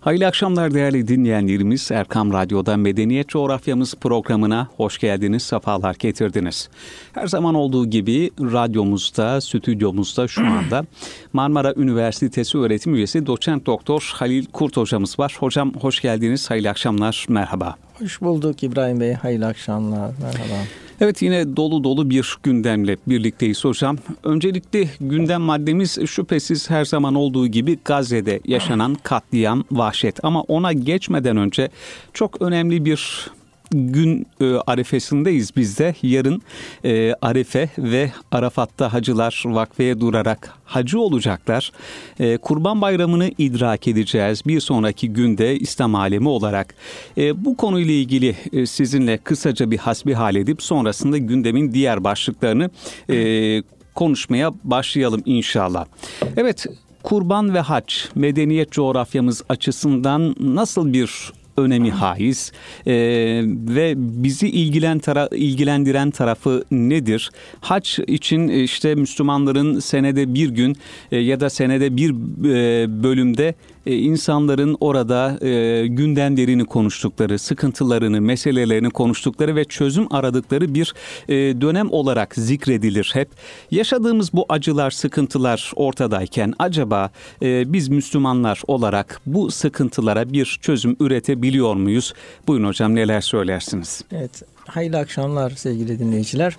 Hayırlı akşamlar değerli dinleyenlerimiz. Erkam Radyo'da Medeniyet Coğrafyamız programına hoş geldiniz, sefalar getirdiniz. Her zaman olduğu gibi radyomuzda, stüdyomuzda şu anda Marmara Üniversitesi öğretim üyesi doçent doktor Halil Kurt hocamız var. Hocam hoş geldiniz, hayırlı akşamlar, merhaba. Hoş bulduk İbrahim Bey, hayırlı akşamlar, merhaba. Evet, yine dolu dolu bir gündemle birlikteyiz hocam. Öncelikle gündem maddemiz şüphesiz her zaman olduğu gibi Gazze'de yaşanan katliam, vahşet. Ama ona geçmeden önce çok önemli bir gün arifesindeyiz biz de. Yarın Arife ve Arafat'ta hacılar vakfeye durarak hacı olacaklar. Kurban Bayramı'nı idrak edeceğiz bir sonraki günde İslam alemi olarak. Bu konuyla ilgili sizinle kısaca bir hasbihal edip sonrasında gündemin diğer başlıklarını konuşmaya başlayalım inşallah. Evet, kurban ve hac medeniyet coğrafyamız açısından nasıl bir önemi haiz ve bizi ilgilendiren tarafı nedir? Hac için işte Müslümanların senede bir gün ya da senede bir bölümde insanların orada gündemlerini konuştukları, sıkıntılarını, meselelerini konuştukları ve çözüm aradıkları bir dönem olarak zikredilir hep. Yaşadığımız bu acılar, sıkıntılar ortadayken acaba biz Müslümanlar olarak bu sıkıntılara bir çözüm üretebiliyor muyuz? Buyurun hocam, neler söylersiniz? Evet, hayırlı akşamlar sevgili dinleyiciler.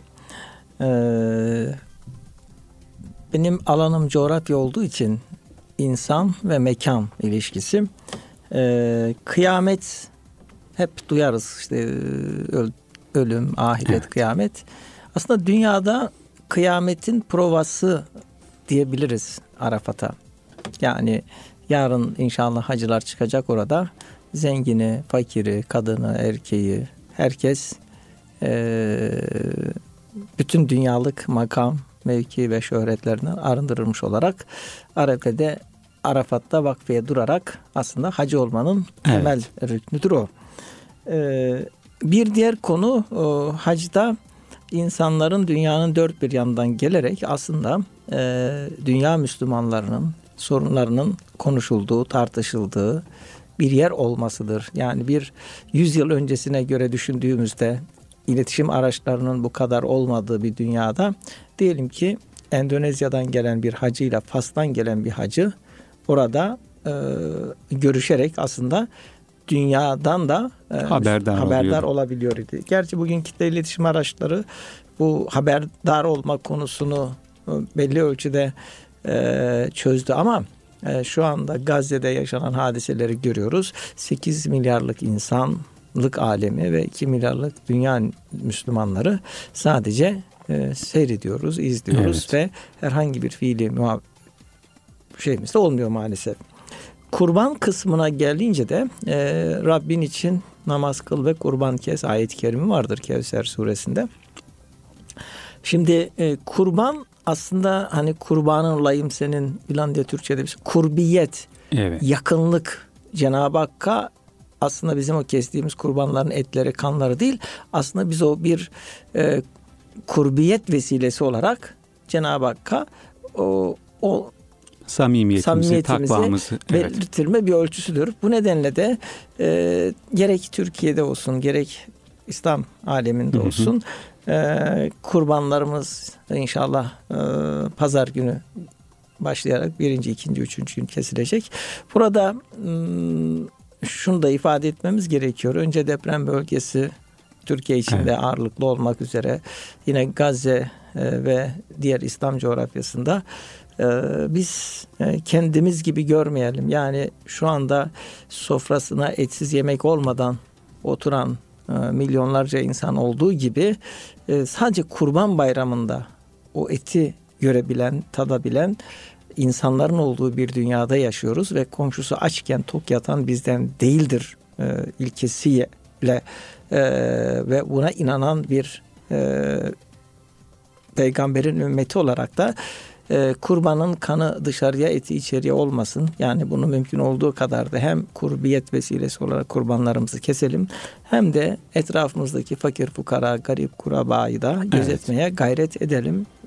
Benim alanım coğrafya olduğu için İnsan ve mekan ilişkisi. Kıyamet hep duyarız, işte ölüm, ahiret, evet. Kıyamet. Aslında dünyada kıyametin provası diyebiliriz Arafat'a. Yani yarın inşallah hacılar çıkacak orada. Zengini, fakiri, kadını, erkeği, herkes bütün dünyalık makam, mevki ve şöhretlerinden arındırılmış olarak Arefe'de, Arafat'ta vakfeye durarak aslında hacı olmanın temel rüknüdür o. Bir diğer konu hacda insanların dünyanın dört bir yanından gelerek aslında dünya Müslümanlarının sorunlarının konuşulduğu, tartışıldığı bir yer olmasıdır. Yani bir 100 yıl öncesine göre düşündüğümüzde iletişim araçlarının bu kadar olmadığı bir dünyada diyelim ki Endonezya'dan gelen bir hacıyla Fas'tan gelen bir hacı orada görüşerek aslında dünyadan da haberdar olabiliyor idi. Gerçi bugün kitle iletişim araçları bu haberdar olma konusunu belli ölçüde çözdü ama şu anda Gazze'de yaşanan hadiseleri görüyoruz. 8 milyarlık insanlık alemi ve 2 milyarlık dünya Müslümanları sadece seyrediyoruz, izliyoruz, evet. Ve herhangi bir fiili şeyimiz de olmuyor maalesef. Kurban kısmına gelince de Rabbin için namaz kıl ve kurban kes ayet-i kerimi vardır Kevser suresinde. Şimdi kurban aslında hani kurbanın olayım senin filan diye Türkçe'de bir kurbiyet, evet. Yakınlık Cenab-ı Hakk'a aslında bizim o kestiğimiz kurbanların etleri, kanları değil. Aslında biz o bir kurbiyet vesilesi olarak Cenab-ı Hakk'a o samimiyetimizi, takvamızı belirtilme bir ölçüsüdür. Bu nedenle de gerek Türkiye'de olsun, gerek İslam aleminde olsun kurbanlarımız inşallah pazar günü başlayarak 1. 2. 3. gün kesilecek. Burada şunu da ifade etmemiz gerekiyor. Önce deprem bölgesi Türkiye içinde ağırlıklı olmak üzere yine Gazze ve diğer İslam coğrafyasında biz kendimiz gibi görmeyelim. Yani şu anda sofrasına etsiz yemek olmadan oturan milyonlarca insan olduğu gibi sadece Kurban Bayramı'nda o eti görebilen, tadabilen insanların olduğu bir dünyada yaşıyoruz ve komşusu açken tok yatan bizden değildir ilkesiyle ve buna inanan bir peygamberin ümmeti olarak da kurbanın kanı dışarıya, eti içeriye olmasın. Yani bunu mümkün olduğu kadar da hem kurbiyet vesilesi olarak kurbanlarımızı keselim hem de etrafımızdaki fakir fukara, garip kurabayı da gözetmeye gayret edelim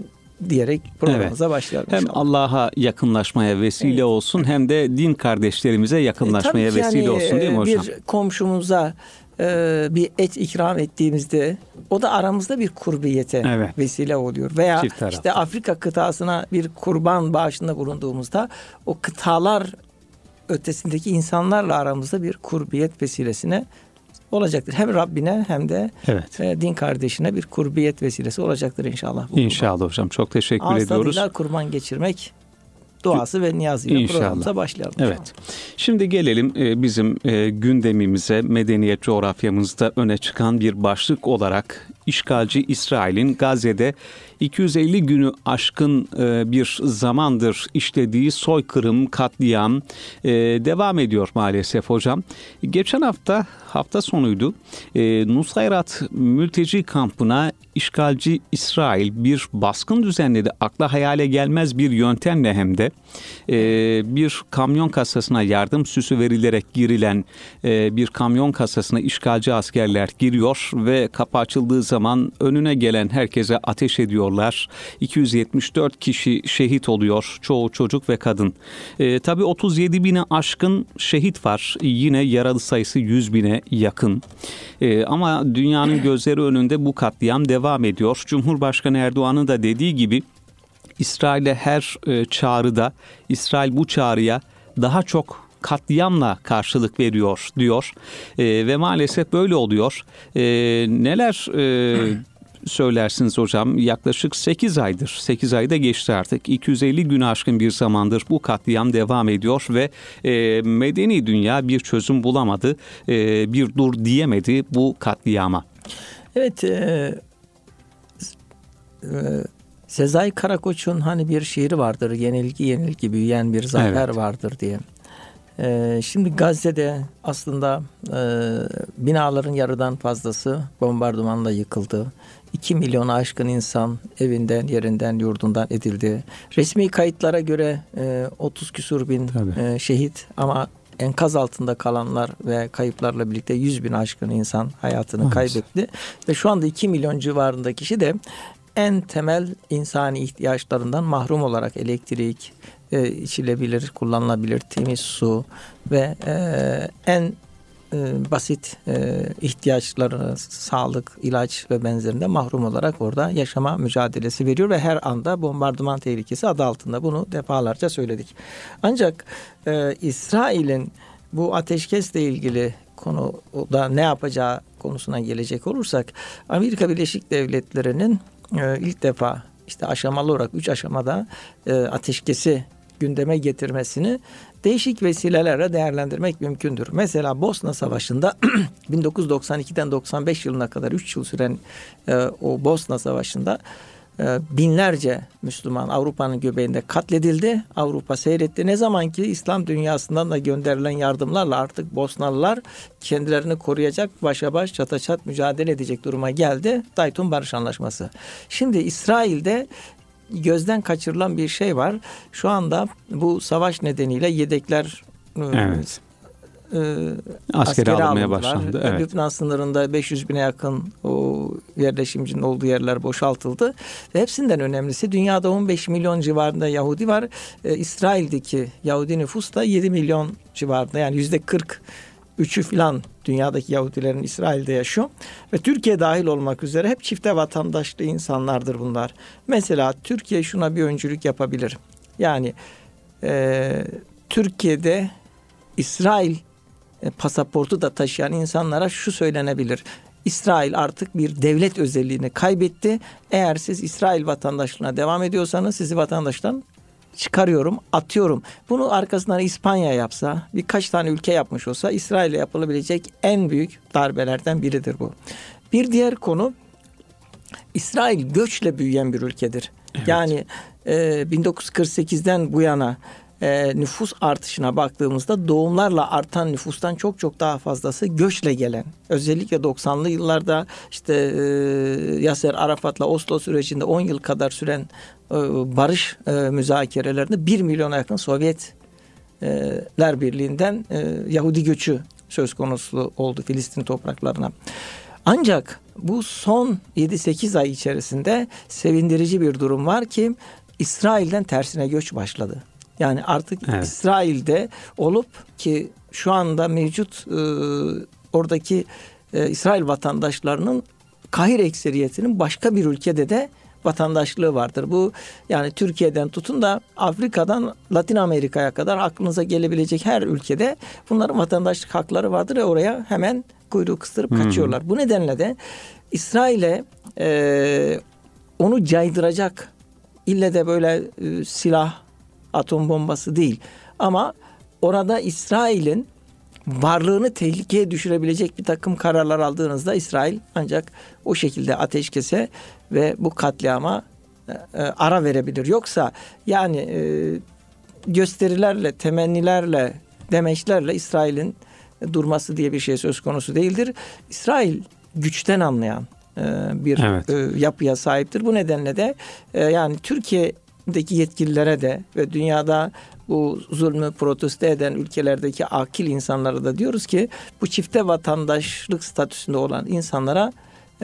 diyerek programımıza başlayalım. Hem Allah'a yakınlaşmaya vesile olsun, hem de din kardeşlerimize yakınlaşmaya vesile olsun, değil mi hocam? Bir komşumuza bir et ikram ettiğimizde o da aramızda bir kurbiyete vesile oluyor. Veya işte Afrika kıtasına bir kurban bağışında bulunduğumuzda o kıtalar ötesindeki insanlarla aramızda bir kurbiyet vesilesine olacaktır. Hem Rabbine hem de din kardeşine bir kurbiyet vesilesi olacaktır inşallah. İnşallah hocam. Çok teşekkür ediyoruz. Ağız kurban geçirmek duası ve niyazıyla programımıza başlayalım. Evet. Şimdi gelelim bizim gündemimize, medeniyet coğrafyamızda öne çıkan bir başlık olarak işgalci İsrail'in Gazze'de 250 günü aşkın bir zamandır işlediği soykırım, katliam devam ediyor maalesef hocam. Geçen hafta sonuydu. Nusayrat mülteci kampına işgalci İsrail bir baskın düzenledi. Akla hayale gelmez bir yöntemle hem de bir kamyon kasasına yardım süsü verilerek girilen bir kamyon kasasına işgalci askerler giriyor ve kapı açıldığı zaman önüne gelen herkese ateş ediyorlar. 274 kişi şehit oluyor. Çoğu çocuk ve kadın. Tabii 37 bine aşkın şehit var. Yine yaralı sayısı 100 bine yakın. Ama dünyanın gözleri önünde bu katliam devam ediyor. Cumhurbaşkanı Erdoğan'ın da dediği gibi İsrail'e her çağrıda İsrail bu çağrıya daha çok katliamla karşılık veriyor diyor. Ve maalesef böyle oluyor. Neler söylersiniz hocam? Yaklaşık 8 aydır. 8 ayda geçti artık. 250 günü aşkın bir zamandır bu katliam devam ediyor ve medeni dünya bir çözüm bulamadı. Bir dur diyemedi bu katliama. Evet. Sezai Karakoç'un hani bir şiiri vardır. Yenilgi büyüyen bir zafer vardır diye. Şimdi Gazze'de aslında binaların yarıdan fazlası bombardımanla yıkıldı. 2 milyona aşkın insan evinden, yerinden, yurdundan edildi. Resmi kayıtlara göre 30 küsur bin şehit, ama enkaz altında kalanlar ve kayıplarla birlikte 100 bin aşkın insan hayatını kaybetti. Ve şu anda 2 milyon civarında kişi de en temel insani ihtiyaçlarından mahrum olarak elektrik, içilebilir, kullanılabilir temiz su ve en basit ihtiyaçları, sağlık, ilaç ve benzerinde mahrum olarak orada yaşama mücadelesi veriyor ve her anda bombardıman tehlikesi adı altında. Bunu defalarca söyledik. Ancak İsrail'in bu ateşkesle ilgili konuda ne yapacağı konusuna gelecek olursak, Amerika Birleşik Devletleri'nin ilk defa işte aşamalı olarak 3 aşamada ateşkesi gündeme getirmesini değişik vesilelerle değerlendirmek mümkündür. Mesela Bosna Savaşı'nda 1992'den 95 yılına kadar 3 yıl süren o Bosna Savaşı'nda binlerce Müslüman Avrupa'nın göbeğinde katledildi. Avrupa seyretti. Ne zaman ki İslam dünyasından da gönderilen yardımlarla artık Bosnalılar kendilerini koruyacak, başa baş, çata çat mücadele edecek duruma geldi. Dayton Barış Anlaşması. Şimdi İsrail'de gözden kaçırılan bir şey var. Şu anda bu savaş nedeniyle yedekler askeri alınmaya başlandı. Evet. Lübnan sınırında 500 bine yakın o yerleşimcinin olduğu yerler boşaltıldı. Ve hepsinden önemlisi, dünyada 15 milyon civarında Yahudi var. İsrail'deki Yahudi nüfus da 7 milyon civarında, yani %43'ü falan dünyadaki Yahudilerin İsrail'de yaşıyor. Ve Türkiye dahil olmak üzere hep çifte vatandaşlı insanlardır bunlar. Mesela Türkiye şuna bir öncülük yapabilir. Yani Türkiye'de İsrail pasaportu da taşıyan insanlara şu söylenebilir: İsrail artık bir devlet özelliğini kaybetti. Eğer siz İsrail vatandaşlığına devam ediyorsanız sizi vatandaştan çıkarıyorum, atıyorum. Bunu arkasından İspanya yapsa, birkaç tane ülke yapmış olsa İsrail'e yapılabilecek en büyük darbelerden biridir bu. Bir diğer konu, İsrail göçle büyüyen bir ülkedir. Evet. Yani 1948'den bu yana nüfus artışına baktığımızda doğumlarla artan nüfustan çok çok daha fazlası göçle gelen. Özellikle 90'lı yıllarda işte Yasser Arafat'la Oslo sürecinde 10 yıl kadar süren barış müzakerelerinde 1 milyona yakın Sovyetler Birliği'nden Yahudi göçü söz konusu oldu Filistin topraklarına. Ancak bu son 7-8 ay içerisinde sevindirici bir durum var ki İsrail'den tersine göç başladı. Yani artık İsrail'de olup ki şu anda mevcut oradaki İsrail vatandaşlarının Kahire ekseriyetinin başka bir ülkede de vatandaşlığı vardır. Bu yani Türkiye'den tutun da Afrika'dan Latin Amerika'ya kadar aklınıza gelebilecek her ülkede bunların vatandaşlık hakları vardır ve oraya hemen kuyruğu kıstırıp kaçıyorlar. Bu nedenle de İsrail'e onu caydıracak ille de böyle silah, atom bombası değil ama orada İsrail'in varlığını tehlikeye düşürebilecek bir takım kararlar aldığınızda İsrail ancak o şekilde ateşkese ve bu katliama ara verebilir. Yoksa yani gösterilerle, temennilerle, demeçlerle İsrail'in durması diye bir şey söz konusu değildir. İsrail güçten anlayan bir yapıya sahiptir. Bu nedenle de yani Türkiye'deki yetkililere de ve dünyada bu zulmü protesto eden ülkelerdeki akil insanlara da diyoruz ki bu çifte vatandaşlık statüsünde olan insanlara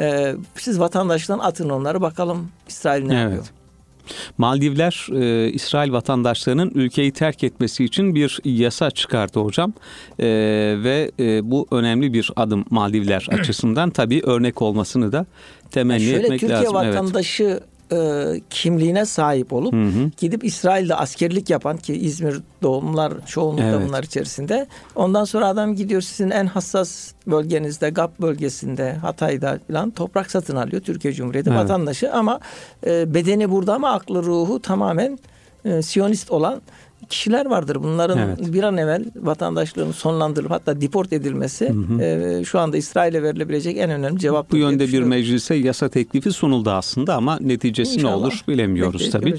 siz vatandaşlıktan atın onları, bakalım İsrail ne yapıyor. Maldivler İsrail vatandaşlarının ülkeyi terk etmesi için bir yasa çıkardı hocam ve bu önemli bir adım Maldivler açısından, tabii örnek olmasını da temenni etmek Türkiye lazım. Vatandaşı kimliğine sahip olup gidip İsrail'de askerlik yapan ki İzmir doğumlular çoğunlukla bunlar içerisinde. Ondan sonra adam gidiyor sizin en hassas bölgenizde, GAP bölgesinde, Hatay'da falan toprak satın alıyor. Türkiye Cumhuriyeti vatandaşı ama bedeni burada ama aklı ruhu tamamen Siyonist olan kişiler vardır. Bunların bir an evvel vatandaşlığının sonlandırılıp hatta deport edilmesi şu anda İsrail'e verilebilecek en önemli cevap. Bu yönde bir meclise yasa teklifi sunuldu aslında ama neticesi ne olur bilemiyoruz tabii.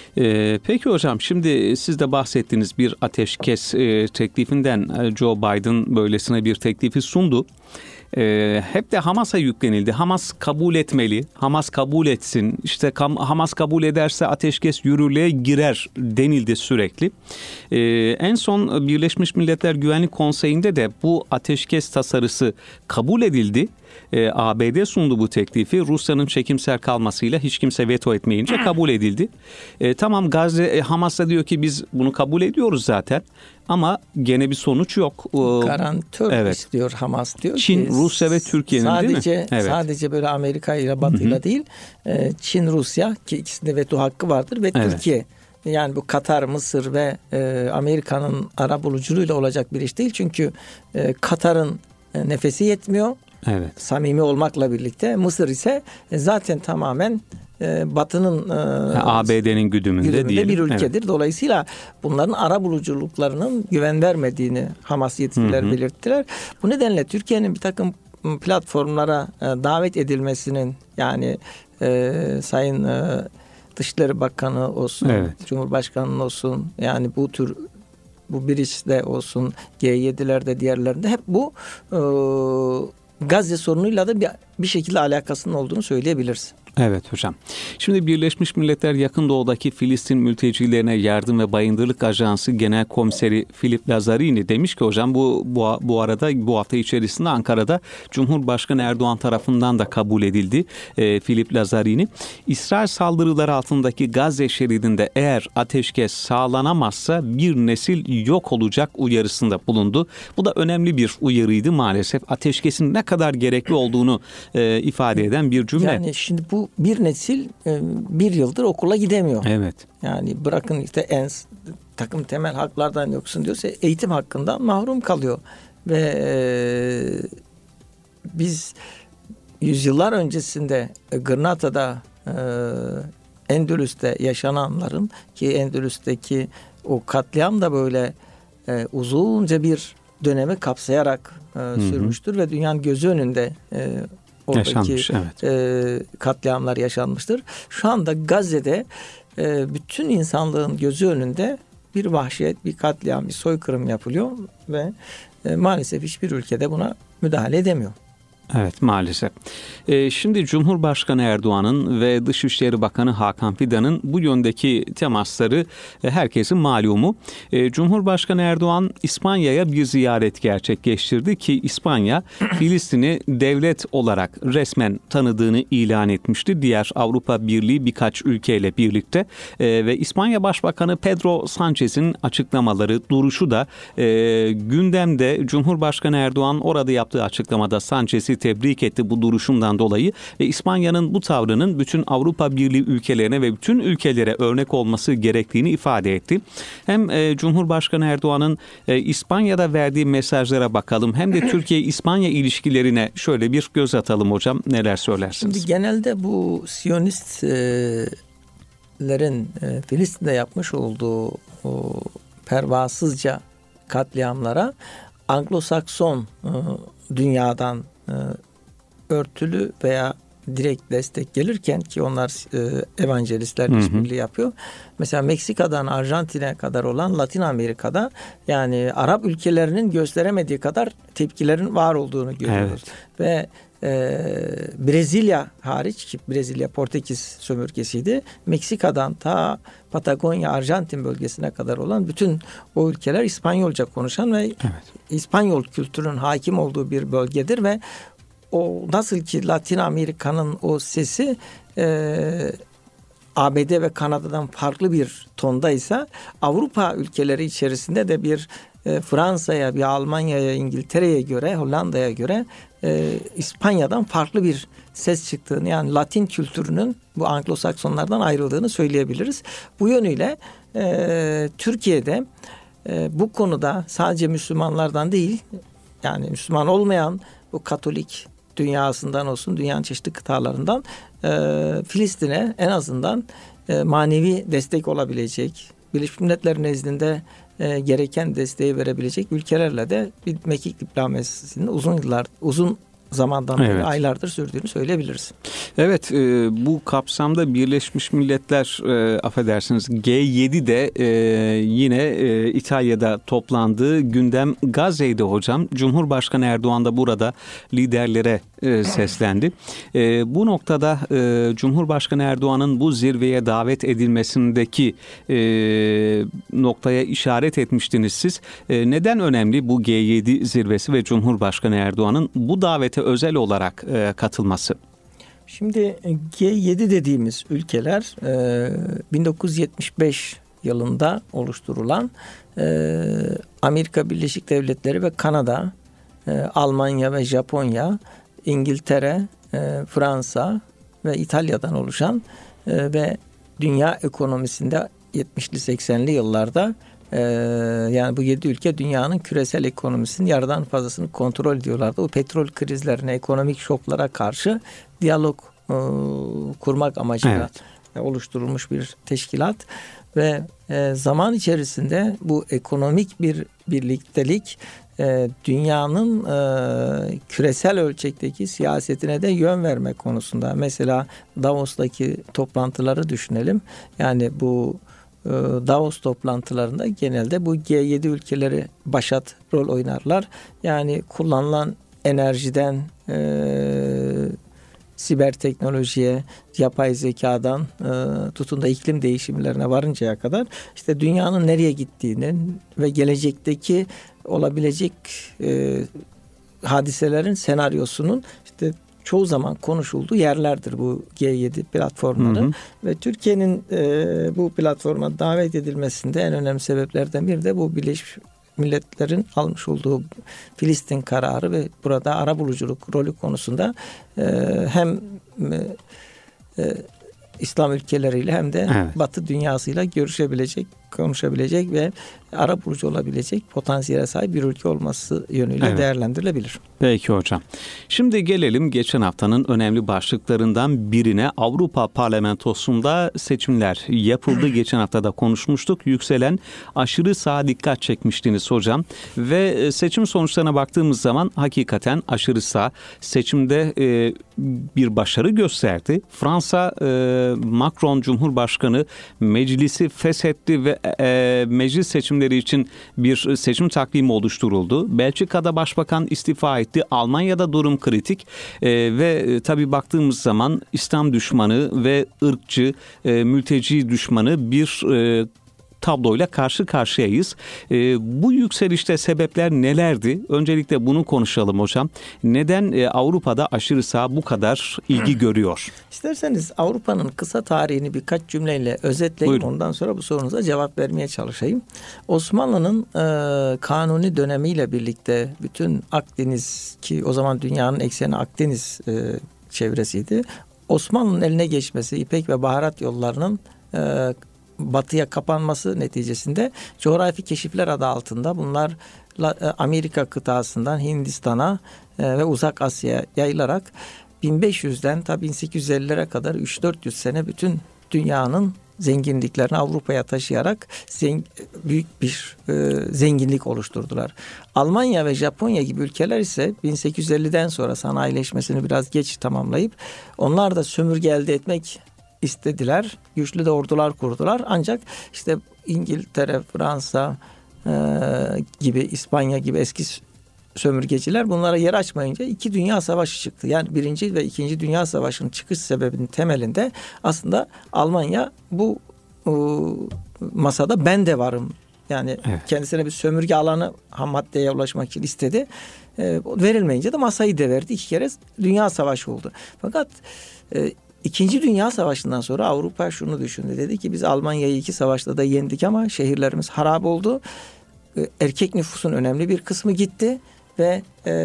Peki hocam, şimdi siz de bahsettiğiniz bir ateşkes teklifinden Joe Biden böylesine bir teklifi sundu. Hep de Hamas'a yüklenildi. Hamas kabul etmeli. Hamas kabul etsin. İşte Hamas kabul ederse ateşkes yürürlüğe girer denildi sürekli. En son Birleşmiş Milletler Güvenlik Konseyi'nde de bu ateşkes tasarısı kabul edildi. ABD sundu bu teklifi. Rusya'nın çekimser kalmasıyla hiç kimse veto etmeyince kabul edildi. Tamam, Gazze Hamas da diyor ki biz bunu kabul ediyoruz zaten. Ama gene bir sonuç yok. Garantör istiyor Hamas diyor. Çin, Rusya ve Türkiye'nin değil mi? Sadece böyle Amerika ile Batı ile değil. Çin, Rusya ki ikisinde veto hakkı vardır ve Türkiye. Yani bu Katar, Mısır ve Amerika'nın arabuluculuğuyla olacak bir iş değil. Çünkü Katar'ın nefesi yetmiyor. Samimi olmakla birlikte. Mısır ise zaten tamamen Batı'nın ABD'nin güdümünde bir ülkedir. Dolayısıyla bunların arabuluculuklarının güven vermediğini Hamas yetkililer belirttiler. Bu nedenle Türkiye'nin bir takım platformlara davet edilmesinin, yani Sayın Dışişleri Bakanı olsun, Cumhurbaşkanı olsun, yani bu tür bu Bridge'de olsun, G7'lerde, diğerlerinde hep bu Gazze sorunuyla da bir şekilde alakasının olduğunu söyleyebiliriz. Evet hocam. Şimdi Birleşmiş Milletler Yakın Doğu'daki Filistin mültecilerine yardım ve bayındırlık ajansı genel komiseri Philip Lazzarini demiş ki hocam bu arada bu hafta içerisinde Ankara'da Cumhurbaşkanı Erdoğan tarafından da kabul edildi. Philip Lazzarini, İsrail saldırıları altındaki Gazze şeridinde eğer ateşkes sağlanamazsa bir nesil yok olacak uyarısında bulundu. Bu da önemli bir uyarıydı maalesef. Ateşkesin ne kadar gerekli olduğunu ifade eden bir cümle. Yani şimdi bu bir nesil bir yıldır okula gidemiyor. Yani bırakın işte takım temel haklardan yoksun diyorsa eğitim hakkından mahrum kalıyor. Ve biz yüzyıllar öncesinde Gırnata'da Endülüs'te yaşananların ki Endülüs'teki o katliam da böyle uzunca bir dönemi kapsayarak sürmüştür ve dünyanın gözü önünde oradaki katliamlar yaşanmıştır. Şu anda Gazze'de bütün insanlığın gözü önünde bir vahşet, bir katliam, bir soykırım yapılıyor ve maalesef hiçbir ülkede buna müdahale edemiyor. Evet, maalesef. Şimdi Cumhurbaşkanı Erdoğan'ın ve Dışişleri Bakanı Hakan Fidan'ın bu yöndeki temasları herkesin malumu. Cumhurbaşkanı Erdoğan İspanya'ya bir ziyaret gerçekleştirdi ki İspanya Filistin'i devlet olarak resmen tanıdığını ilan etmişti. Diğer Avrupa Birliği birkaç ülkeyle birlikte ve İspanya Başbakanı Pedro Sanchez'in açıklamaları, duruşu da gündemde. Cumhurbaşkanı Erdoğan orada yaptığı açıklamada Sanchez'i tebrik etti bu duruşundan dolayı ve İspanya'nın bu tavrının bütün Avrupa Birliği ülkelerine ve bütün ülkelere örnek olması gerektiğini ifade etti. Hem Cumhurbaşkanı Erdoğan'ın İspanya'da verdiği mesajlara bakalım hem de Türkiye-İspanya ilişkilerine şöyle bir göz atalım hocam. Neler söylersiniz? Şimdi genelde bu Siyonistlerin Filistin'de yapmış olduğu pervasızca katliamlara Anglo-Sakson dünyadan örtülü veya direkt destek gelirken ki onlar evangelistler işbirliği yapıyor. Mesela Meksika'dan Arjantin'e kadar olan Latin Amerika'da yani Arap ülkelerinin gösteremediği kadar tepkilerin var olduğunu görüyoruz. Evet. Ve Brezilya hariç ki Brezilya Portekiz sömürgesiydi. Meksika'dan ta Patagonya, Arjantin bölgesine kadar olan bütün o ülkeler İspanyolca konuşan ve İspanyol kültürünün hakim olduğu bir bölgedir ve o nasıl ki Latin Amerika'nın o sesi ABD ve Kanada'dan farklı bir tondaysa Avrupa ülkeleri içerisinde de bir Fransa'ya, bir Almanya'ya, İngiltere'ye göre, Hollanda'ya göre İspanya'dan farklı bir ses çıktığını yani Latin kültürünün bu Anglo-Saksonlardan ayrıldığını söyleyebiliriz. Bu yönüyle Türkiye'de bu konuda sadece Müslümanlardan değil yani Müslüman olmayan bu Katolik dünyasından olsun dünyanın çeşitli kıtalarından Filistin'e en azından manevi destek olabilecek, Birleşmiş Milletler nezdinde gereken desteği verebilecek ülkelerle de bir mekik diplomasisinin uzun zamandan beri aylardır sürdüğünü söyleyebiliriz. Evet, bu kapsamda Birleşmiş Milletler affedersiniz G7'de yine İtalya'da toplandığı gündem Gazze'ydi hocam. Cumhurbaşkanı Erdoğan da burada liderlere seslendi. Bu noktada Cumhurbaşkanı Erdoğan'ın bu zirveye davet edilmesindeki noktaya işaret etmiştiniz siz. Neden önemli bu G7 zirvesi ve Cumhurbaşkanı Erdoğan'ın bu davete özel olarak katılması? Şimdi G7 dediğimiz ülkeler 1975 yılında oluşturulan Amerika Birleşik Devletleri ve Kanada, Almanya ve Japonya, İngiltere, Fransa ve İtalya'dan oluşan ve dünya ekonomisinde 70'li 80'li yıllarda yani bu 7 ülke dünyanın küresel ekonomisinin yarıdan fazlasını kontrol ediyorlardı. O petrol krizlerine, ekonomik şoklara karşı diyalog kurmak amacıyla oluşturulmuş bir teşkilat ve zaman içerisinde bu ekonomik bir birliktelik dünyanın küresel ölçekteki siyasetine de yön verme konusunda. Mesela Davos'taki toplantıları düşünelim. Yani bu Davos toplantılarında genelde bu G7 ülkeleri başat rol oynarlar. Yani kullanılan enerjiden siber teknolojiye, yapay zekadan tutun da iklim değişimlerine varıncaya kadar işte dünyanın nereye gittiğini ve gelecekteki olabilecek hadiselerin senaryosunun işte çoğu zaman konuşulduğu yerlerdir bu G7 platformları. Ve Türkiye'nin bu platforma davet edilmesinde en önemli sebeplerden biri de bu Birleşmiş Milletler'in almış olduğu Filistin kararı ve burada arabuluculuk rolü konusunda hem İslam ülkeleriyle hem de Batı dünyasıyla görüşebilecek, konuşabilecek ve arabulucu olabilecek potansiyele sahip bir ülke olması yönüyle değerlendirilebilir. Peki hocam. Şimdi gelelim geçen haftanın önemli başlıklarından birine. Avrupa Parlamentosu'nda seçimler yapıldı. Geçen hafta da konuşmuştuk. Yükselen aşırı sağa dikkat çekmiştiniz hocam. Ve seçim sonuçlarına baktığımız zaman hakikaten aşırı sağ seçimde bir başarı gösterdi. Fransa Macron Cumhurbaşkanı meclisi feshetti ve meclis seçimleri için bir seçim takvimi oluşturuldu. Belçika'da başbakan istifa etti. Almanya'da durum kritik ve tabii baktığımız zaman İslam düşmanı ve ırkçı, mülteci düşmanı bir tabloyla karşı karşıyayız. Bu yükselişte sebepler nelerdi? Öncelikle bunu konuşalım hocam. Neden Avrupa'da aşırı sağ bu kadar ilgi görüyor? İsterseniz Avrupa'nın kısa tarihini birkaç cümleyle özetleyeyim. Buyurun. Ondan sonra bu sorunuza cevap vermeye çalışayım. Osmanlı'nın Kanuni dönemiyle birlikte bütün Akdeniz, ki o zaman dünyanın ekseni Akdeniz çevresiydi. Osmanlı'nın eline geçmesi, İpek ve baharat yollarının batıya kapanması neticesinde coğrafi keşifler adı altında bunlar Amerika kıtasından Hindistan'a ve Uzak Asya'ya yayılarak 1500'den ta 1850'lere kadar 300-400 sene bütün dünyanın zenginliklerini Avrupa'ya taşıyarak büyük bir zenginlik oluşturdular. Almanya ve Japonya gibi ülkeler ise 1850'den sonra sanayileşmesini biraz geç tamamlayıp onlar da sömürge elde etmek istediler. Güçlü de ordular kurdular. Ancak işte İngiltere, Fransa gibi, İspanya gibi eski sömürgeciler bunlara yer açmayınca 2 dünya savaşı çıktı. Yani 1. ve 2. Dünya Savaşı'nın çıkış sebebinin temelinde aslında Almanya bu masada ben de varım. Yani evet, kendisine bir sömürge alanı ham maddeye ulaşmak için istedi. Verilmeyince de masayı devirdi. 2 kere dünya savaşı oldu. Fakat 2. Dünya Savaşı'ndan sonra Avrupa şunu düşündü. Dedi ki biz Almanya'yı 2 savaşta da yendik ama şehirlerimiz harap oldu. Erkek nüfusun önemli bir kısmı gitti ve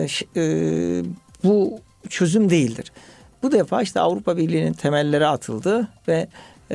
bu çözüm değildir. Bu defa işte Avrupa Birliği'nin temelleri atıldı ve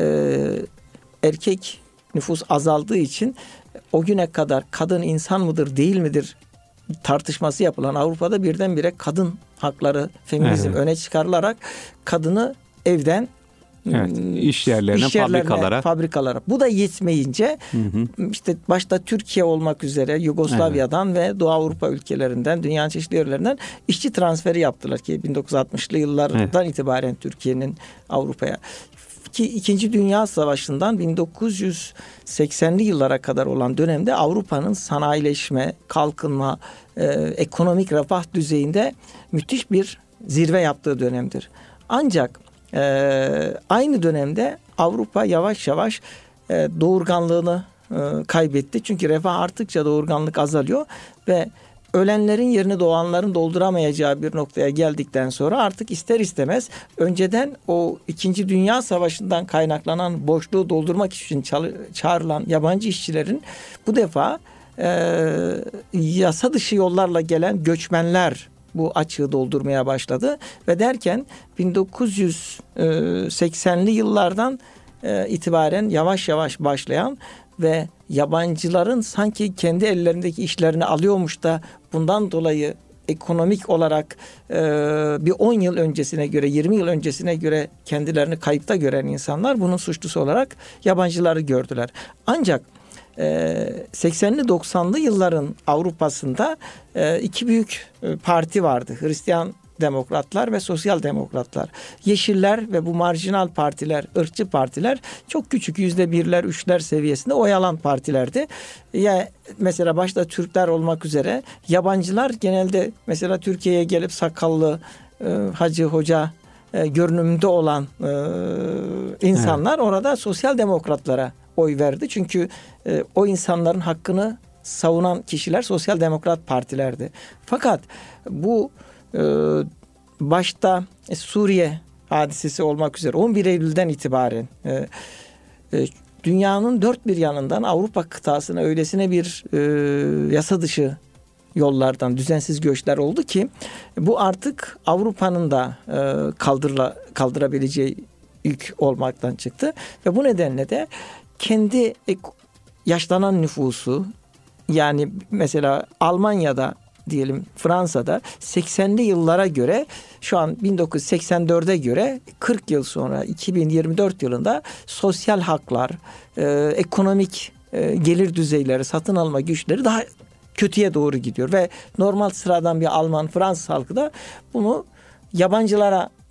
erkek nüfus azaldığı için o güne kadar kadın insan mıdır değil midir tartışması yapılan Avrupa'da birdenbire kadın hakları, feminizm öne çıkarılarak kadını evden iş yerlerine, fabrikalara. Bu da yetmeyince işte başta Türkiye olmak üzere Yugoslavya'dan ve Doğu Avrupa ülkelerinden, dünyanın çeşitli yerlerinden işçi transferi yaptılar ki 1960'lı yıllardan itibaren Türkiye'nin Avrupa'ya. Ki 2. Dünya Savaşı'ndan 1980'li yıllara kadar olan dönemde Avrupa'nın sanayileşme, kalkınma, ekonomik refah düzeyinde müthiş bir zirve yaptığı dönemdir. Ancak aynı dönemde Avrupa yavaş yavaş doğurganlığını kaybetti. Çünkü refah arttıkça doğurganlık azalıyor ve ölenlerin yerini doğanların dolduramayacağı bir noktaya geldikten sonra artık ister istemez önceden o 2. Dünya Savaşı'ndan kaynaklanan boşluğu doldurmak için çağrılan yabancı işçilerin bu defa yasa dışı yollarla gelen göçmenler bu açığı doldurmaya başladı ve derken 1980'li yıllardan itibaren yavaş yavaş başlayan ve yabancıların sanki kendi ellerindeki işlerini alıyormuş da bundan dolayı ekonomik olarak bir 10 yıl öncesine göre, 20 yıl öncesine göre kendilerini kayıpta gören insanlar bunun suçlusu olarak yabancıları gördüler. Ancak 80'li 90'lı yılların Avrupa'sında 2 büyük parti vardı. Hristiyan demokratlar ve sosyal demokratlar. Yeşiller ve bu marjinal partiler, ırkçı partiler çok küçük %1'ler, 3'ler seviyesinde oy alan partilerdi. Ya mesela başta Türkler olmak üzere yabancılar genelde mesela Türkiye'ye gelip sakallı, hacı, hoca görünümünde olan insanlar orada sosyal demokratlara oy verdi. Çünkü o insanların hakkını savunan kişiler sosyal demokrat partilerdi. Fakat bu başta Suriye hadisesi olmak üzere 11 Eylül'den itibaren dünyanın dört bir yanından Avrupa kıtasına öylesine bir yasa dışı yollardan düzensiz göçler oldu ki bu artık Avrupa'nın da kaldırabileceği yük olmaktan çıktı ve bu nedenle de kendi yaşlanan nüfusu, yani mesela Almanya'da diyelim, Fransa'da 80'li yıllara göre şu an 1984'e göre 40 yıl sonra 2024 yılında sosyal haklar, ekonomik gelir düzeyleri, satın alma güçleri daha kötüye doğru gidiyor ve normal sıradan bir Alman, Fransız halkı da bunu yabancılara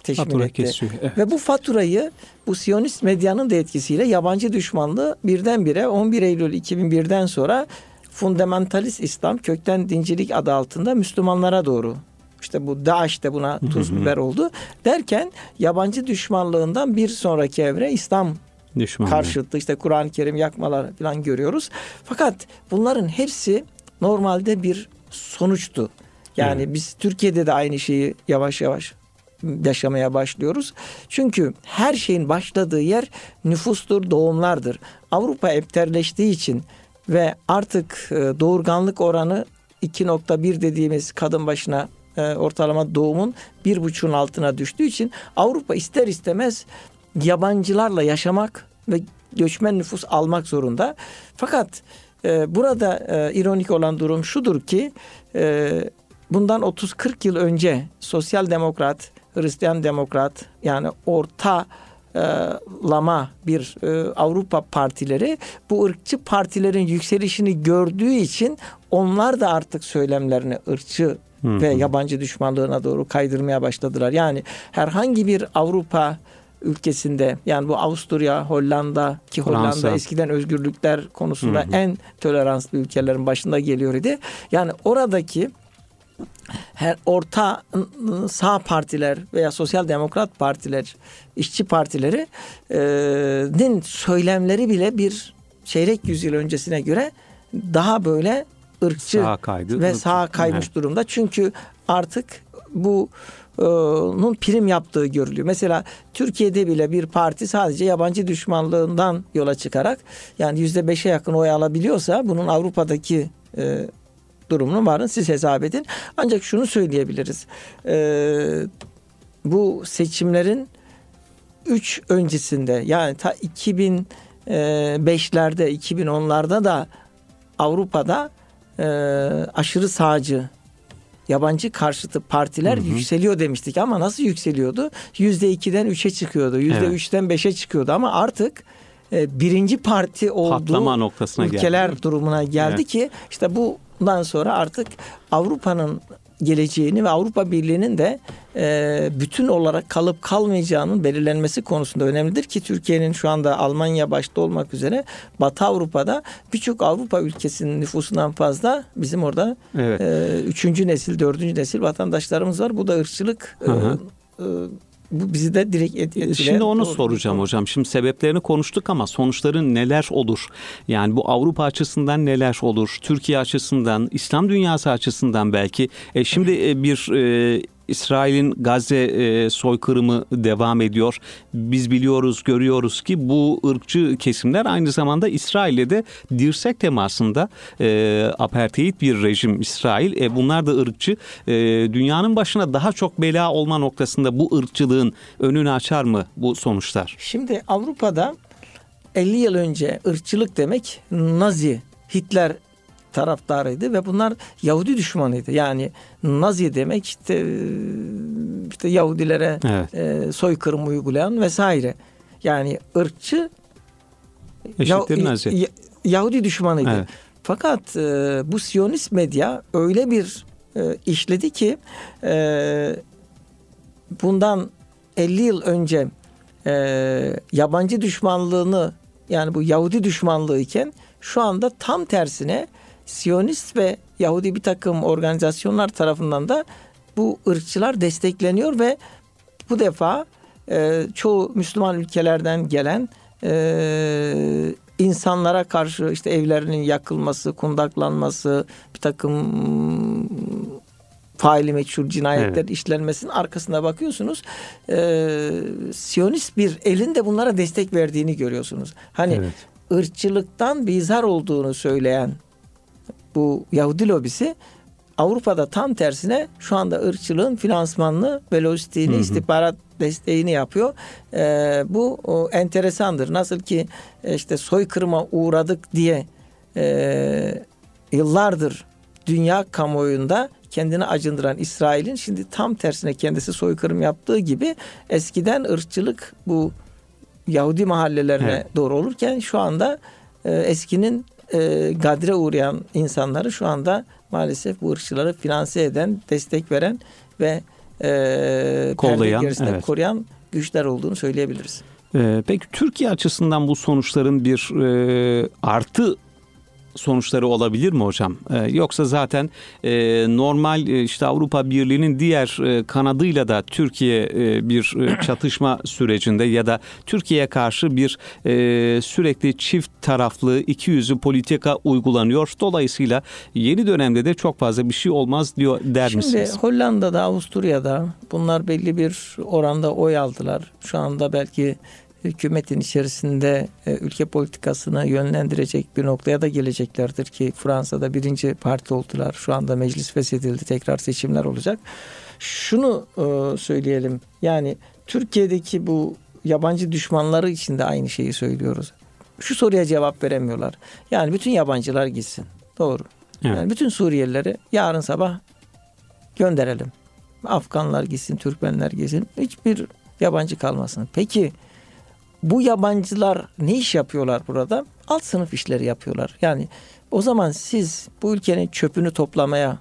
teşmil fatura etti. kesiyor. Evet. Ve bu faturayı bu Siyonist medyanın da etkisiyle yabancı düşmanlığı birdenbire 11 Eylül 2001'den sonra fundamentalist İslam, kökten dincilik adı altında Müslümanlara doğru, işte bu DAEŞ de buna tuz biber oldu derken, yabancı düşmanlığından bir sonraki evre İslam karşıtı, işte Kur'an-ı Kerim yakmalar falan görüyoruz. Fakat bunların hepsi normalde bir sonuçtu. Yani biz Türkiye'de de aynı şeyi yavaş yavaş yaşamaya başlıyoruz. Çünkü her şeyin başladığı yer nüfustur, doğumlardır. Avrupa epterleştiği için ve artık doğurganlık oranı 2.1 dediğimiz kadın başına ortalama doğumun 1.5'un altına düştüğü için Avrupa ister istemez yabancılarla yaşamak ve göçmen nüfus almak zorunda. Fakat burada ironik olan durum şudur ki bundan 30-40 yıl önce sosyal demokrat, Hristiyan demokrat, yani ortalama bir Avrupa partileri bu ırkçı partilerin yükselişini gördüğü için onlar da artık söylemlerini ırkçı ve yabancı düşmanlığına doğru kaydırmaya başladılar. Yani herhangi bir Avrupa ülkesinde, yani bu Avusturya, Hollanda ki Hollanda eskiden özgürlükler konusunda en toleranslı ülkelerin başında geliyor idi. Yani oradaki her orta sağ partiler veya sosyal demokrat partiler, işçi partilerinin söylemleri bile bir çeyrek yüzyıl öncesine göre daha böyle ırkçı ve sağa kaymış durumda. Çünkü artık bunun prim yaptığı görülüyor. Mesela Türkiye'de bile bir parti sadece yabancı düşmanlığından yola çıkarak, yani %5'e yakın oy alabiliyorsa, bunun Avrupa'daki durumunu varın siz hesap edin. Ancak şunu söyleyebiliriz. Bu seçimlerin 3 öncesinde, yani ta 2005'lerde 2010'larda da Avrupa'da aşırı sağcı, yabancı karşıtı partiler yükseliyor demiştik. Ama nasıl yükseliyordu? %2'den 3'e çıkıyordu. %3'ten 5'e çıkıyordu. Ama artık birinci parti olduğu ülkeler durumuna geldi ki işte bundan sonra artık Avrupa'nın geleceğini ve Avrupa Birliği'nin de bütün olarak kalıp kalmayacağının belirlenmesi konusunda önemlidir ki Türkiye'nin şu anda Almanya başta olmak üzere Batı Avrupa'da birçok Avrupa ülkesinin nüfusundan fazla bizim orada 3. nesil, 4. nesil vatandaşlarımız var. Bu da ırkçılık. Bu bizi de direkt etkiler. Şimdi onu soracağım hocam. Şimdi sebeplerini konuştuk ama sonuçları neler olur? Yani bu Avrupa açısından neler olur? Türkiye açısından, İslam dünyası açısından belki. Şimdi bir İsrail'in Gazze soykırımı devam ediyor. Biz biliyoruz, görüyoruz ki bu ırkçı kesimler aynı zamanda İsrail'le de dirsek temasında. Apartheid bir rejim İsrail. Bunlar da ırkçı. Dünyanın başına daha çok bela olma noktasında bu ırkçılığın önünü açar mı bu sonuçlar? Şimdi Avrupa'da 50 yıl önce ırkçılık demek Nazi, Hitler taraftarıydı ve bunlar Yahudi düşmanıydı. Yani Nazi demek işte Yahudilere soykırım uygulayan vesaire. Yani ırkçı Yahudi düşmanıydı. Evet. Fakat bu Siyonist medya öyle bir işledi ki bundan 50 yıl önce yabancı düşmanlığını, yani bu Yahudi düşmanlığı iken şu anda tam tersine Siyonist ve Yahudi bir takım organizasyonlar tarafından da bu ırkçılar destekleniyor ve bu defa çoğu Müslüman ülkelerden gelen insanlara karşı işte evlerinin yakılması, kundaklanması, bir takım faili meçhul cinayetler işlenmesinin arkasına bakıyorsunuz. Siyonist bir elin de bunlara destek verdiğini görüyorsunuz. Hani ırkçılıktan bizhar olduğunu söyleyen bu Yahudi lobisi Avrupa'da tam tersine şu anda ırkçılığın finansmanını ve lojistiğini, istihbarat desteğini yapıyor. Bu enteresandır. Nasıl ki işte soykırıma uğradık diye yıllardır dünya kamuoyunda kendini acındıran İsrail'in şimdi tam tersine kendisi soykırım yaptığı gibi eskiden ırkçılık bu Yahudi mahallelerine doğru olurken şu anda eskinin gadre uğrayan insanları şu anda maalesef bu ırkçıları finanse eden, destek veren ve kollayan, gerisinde koruyan güçler olduğunu söyleyebiliriz. Peki Türkiye açısından bu sonuçların bir artı sonuçları olabilir mi hocam? Yoksa zaten normal işte Avrupa Birliği'nin diğer kanadıyla da Türkiye bir çatışma sürecinde ya da Türkiye'ye karşı bir sürekli çift taraflı ikiyüzlü politika uygulanıyor. Dolayısıyla yeni dönemde de çok fazla bir şey olmaz der misiniz? Şimdi Hollanda'da, Avusturya'da bunlar belli bir oranda oy aldılar. Şu anda belki hükümetin içerisinde ülke politikasını yönlendirecek bir noktaya da geleceklerdir ki Fransa'da birinci parti oldular. Şu anda meclis feshedildi. Tekrar seçimler olacak. Şunu söyleyelim. Yani Türkiye'deki bu yabancı düşmanları için de aynı şeyi söylüyoruz. Şu soruya cevap veremiyorlar. Yani bütün yabancılar gitsin. Doğru. Evet. Yani bütün Suriyelileri yarın sabah gönderelim. Afganlar gitsin, Türkmenler gitsin. Hiçbir yabancı kalmasın. Peki bu yabancılar ne iş yapıyorlar burada? Alt sınıf işleri yapıyorlar. Yani o zaman siz bu ülkenin çöpünü toplamaya,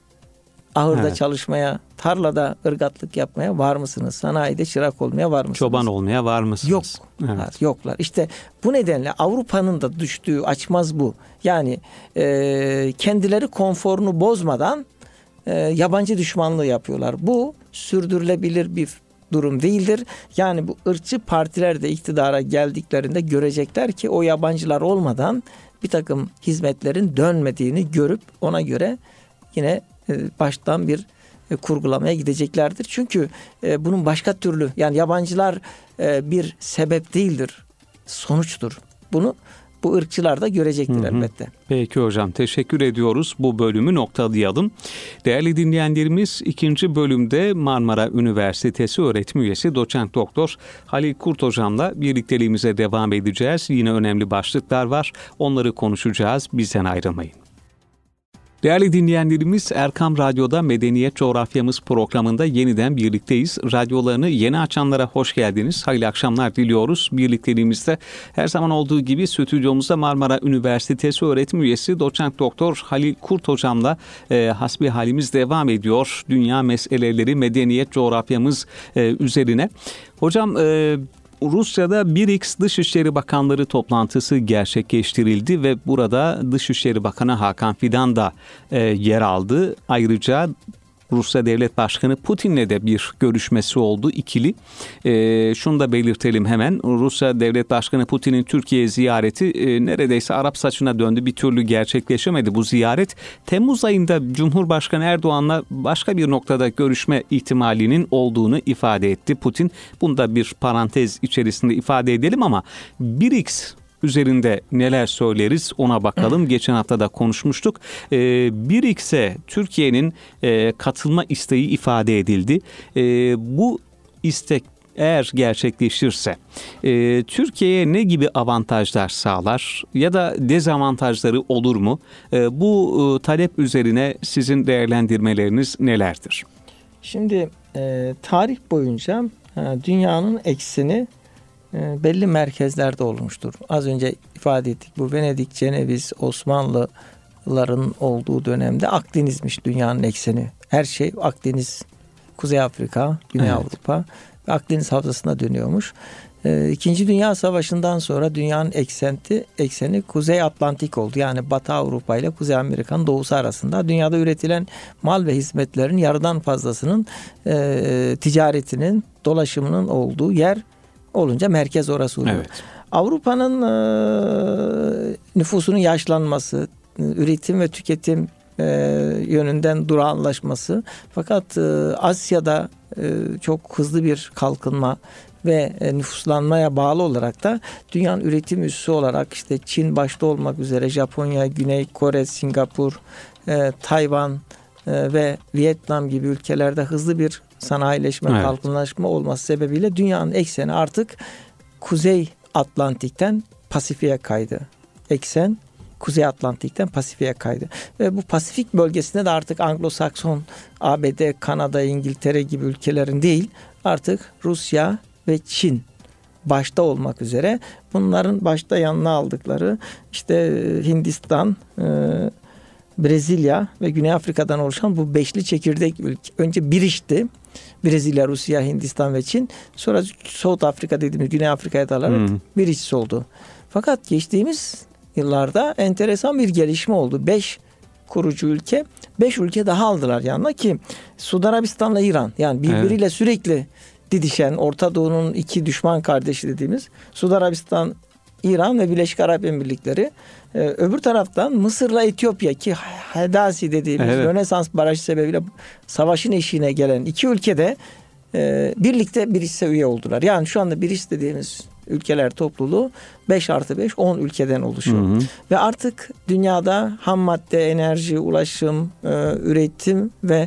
ahırda çalışmaya, tarlada ırgatlık yapmaya var mısınız? Sanayide çırak olmaya var mısınız? Çoban olmaya var mısınız? Yok. Evet. Yoklar. İşte bu nedenle Avrupa'nın da düştüğü açmaz bu. Yani kendileri konforunu bozmadan yabancı düşmanlığı yapıyorlar. Bu sürdürülebilir bir durum değildir. Yani bu ırkçı partiler de iktidara geldiklerinde görecekler ki o yabancılar olmadan bir takım hizmetlerin dönmediğini görüp ona göre yine baştan bir kurgulamaya gideceklerdir. Çünkü bunun başka türlü yani yabancılar bir sebep değildir, sonuçtur. Bunu bu ırkçılar da görecektir elbette. Peki hocam, teşekkür ediyoruz. Bu bölümü noktalayalım. Değerli dinleyenlerimiz, ikinci bölümde Marmara Üniversitesi öğretim üyesi doçent doktor Halil Kurt hocamla birlikteliğimize devam edeceğiz. Yine önemli başlıklar var. Onları konuşacağız. Bizden ayrılmayın. Değerli dinleyenlerimiz, Erkam Radyo'da Medeniyet Coğrafyamız programında yeniden birlikteyiz. Radyolarını yeni açanlara hoş geldiniz. Hayırlı akşamlar diliyoruz. Birlikteliğimizde her zaman olduğu gibi stüdyomuzda Marmara Üniversitesi öğretim üyesi doçent doktor Halil Kurt hocamla hasbihalimiz devam ediyor. Dünya meseleleri, medeniyet coğrafyamız üzerine. Hocam, Rusya'da BRICS Dışişleri Bakanları toplantısı gerçekleştirildi ve burada Dışişleri Bakanı Hakan Fidan da yer aldı. Ayrıca Rusya Devlet Başkanı Putin'le de bir görüşmesi oldu, ikili. Şunu da belirtelim hemen. Rusya Devlet Başkanı Putin'in Türkiye ziyareti neredeyse Arap saçına döndü. Bir türlü gerçekleşemedi bu ziyaret. Temmuz ayında Cumhurbaşkanı Erdoğan'la başka bir noktada görüşme ihtimalinin olduğunu ifade etti Putin. Bunu da bir parantez içerisinde ifade edelim ama BRICS üzerinde neler söyleriz ona bakalım. Geçen hafta da konuşmuştuk. BRICS'e Türkiye'nin katılma isteği ifade edildi. Bu istek eğer gerçekleşirse Türkiye'ye ne gibi avantajlar sağlar ya da dezavantajları olur mu? Bu talep üzerine sizin değerlendirmeleriniz nelerdir? Şimdi tarih boyunca dünyanın ekseni belli merkezlerde olmuştur. Az önce ifade ettik. Bu Venedik, Ceneviz, Osmanlıların olduğu dönemde Akdeniz'miş dünyanın ekseni. Her şey Akdeniz, Kuzey Afrika, Güney Avrupa ve Akdeniz havzasına dönüyormuş. İkinci Dünya Savaşı'ndan sonra dünyanın ekseni Kuzey Atlantik oldu. Yani Batı Avrupa ile Kuzey Amerika'nın doğusu arasında. Dünyada üretilen mal ve hizmetlerin yarıdan fazlasının ticaretinin, dolaşımının olduğu yer olunca merkez orası oluyor. Evet. Avrupa'nın nüfusunun yaşlanması, üretim ve tüketim yönünden durağanlaşması, fakat Asya'da çok hızlı bir kalkınma ve nüfuslanmaya bağlı olarak da dünyanın üretim üssü olarak işte Çin başta olmak üzere Japonya, Güney Kore, Singapur, Tayvan ve Vietnam gibi ülkelerde hızlı bir sanayileşme, kalkınlaşma olması sebebiyle dünyanın ekseni artık Kuzey Atlantik'ten Pasifik'e kaydı. Eksen Kuzey Atlantik'ten Pasifik'e kaydı. Ve bu Pasifik bölgesinde de artık Anglo-Sakson, ABD, Kanada, İngiltere gibi ülkelerin değil, artık Rusya ve Çin başta olmak üzere bunların başta yanına aldıkları işte Hindistan, Brezilya ve Güney Afrika'dan oluşan bu beşli çekirdek ülke. Önce BRICS'ti. Brezilya, Rusya, Hindistan ve Çin. Sonra South Afrika dediğimiz Güney Afrika'ya dalarak birincisi oldu. Fakat geçtiğimiz yıllarda enteresan bir gelişme oldu. 5 kurucu ülke, 5 ülke daha aldılar yanına ki Suudi Arabistan'la İran, yani birbiriyle sürekli didişen, Orta Doğu'nun iki düşman kardeşi dediğimiz Suudi Arabistan, İran ve Birleşik Arap Emirlikleri. Öbür taraftan Mısır'la Etiyopya ki Hedasi dediğimiz Rönesans Barajı sebebiyle savaşın eşiğine gelen iki ülke de birlikte BRICS'e üye oldular. Yani şu anda BRICS dediğimiz ülkeler topluluğu 5+5 10 ülkeden oluşuyor. Ve artık dünyada ham madde, enerji, ulaşım, üretim ve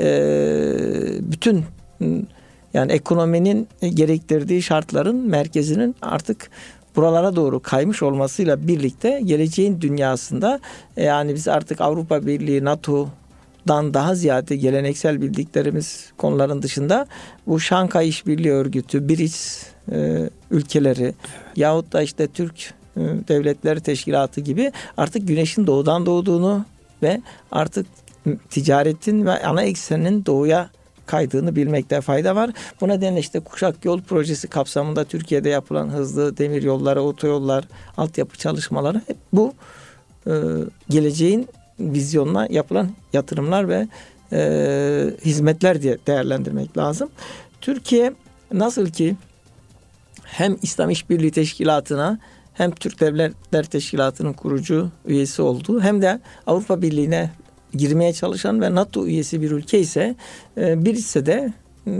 bütün yani ekonominin gerektirdiği şartların merkezinin artık buralara doğru kaymış olmasıyla birlikte geleceğin dünyasında yani biz artık Avrupa Birliği, NATO'dan daha ziyade geleneksel bildiklerimiz konuların dışında bu Şanghay İşbirliği Örgütü, BRICS ülkeleri yahut da işte Türk Devletleri Teşkilatı gibi artık güneşin doğudan doğduğunu ve artık ticaretin ve ana ekseninin doğuya kaydığını bilmekte fayda var. Bu nedenle işte Kuşak Yol Projesi kapsamında Türkiye'de yapılan hızlı demir yolları, otoyollar, altyapı çalışmaları hep bu geleceğin vizyonuna yapılan yatırımlar ve hizmetler diye değerlendirmek lazım. Türkiye nasıl ki hem İslam İşbirliği Teşkilatı'na hem Türk Devletler Teşkilatı'nın kurucu üyesi olduğu hem de Avrupa Birliği'ne girmeye çalışan ve NATO üyesi bir ülke ise birisi de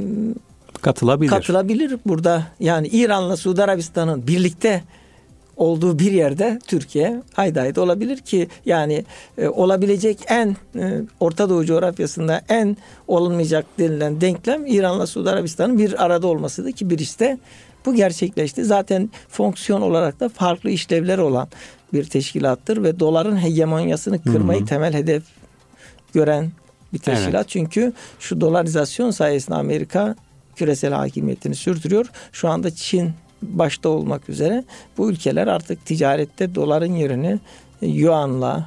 katılabilir. Burada yani İran'la Suudi Arabistan'ın birlikte olduğu bir yerde Türkiye haydi olabilir ki yani olabilecek en Orta Doğu coğrafyasında en olmayacak denilen denklem İran'la Suudi Arabistan'ın bir arada olmasıydı ki birisi de bu gerçekleşti. Zaten fonksiyon olarak da farklı işlevleri olan bir teşkilattır ve doların hegemonyasını kırmayı temel hedef gören bir teşkilat. Evet. Çünkü şu dolarizasyon sayesinde Amerika küresel hakimiyetini sürdürüyor. Şu anda Çin başta olmak üzere bu ülkeler artık ticarette doların yerini yuanla,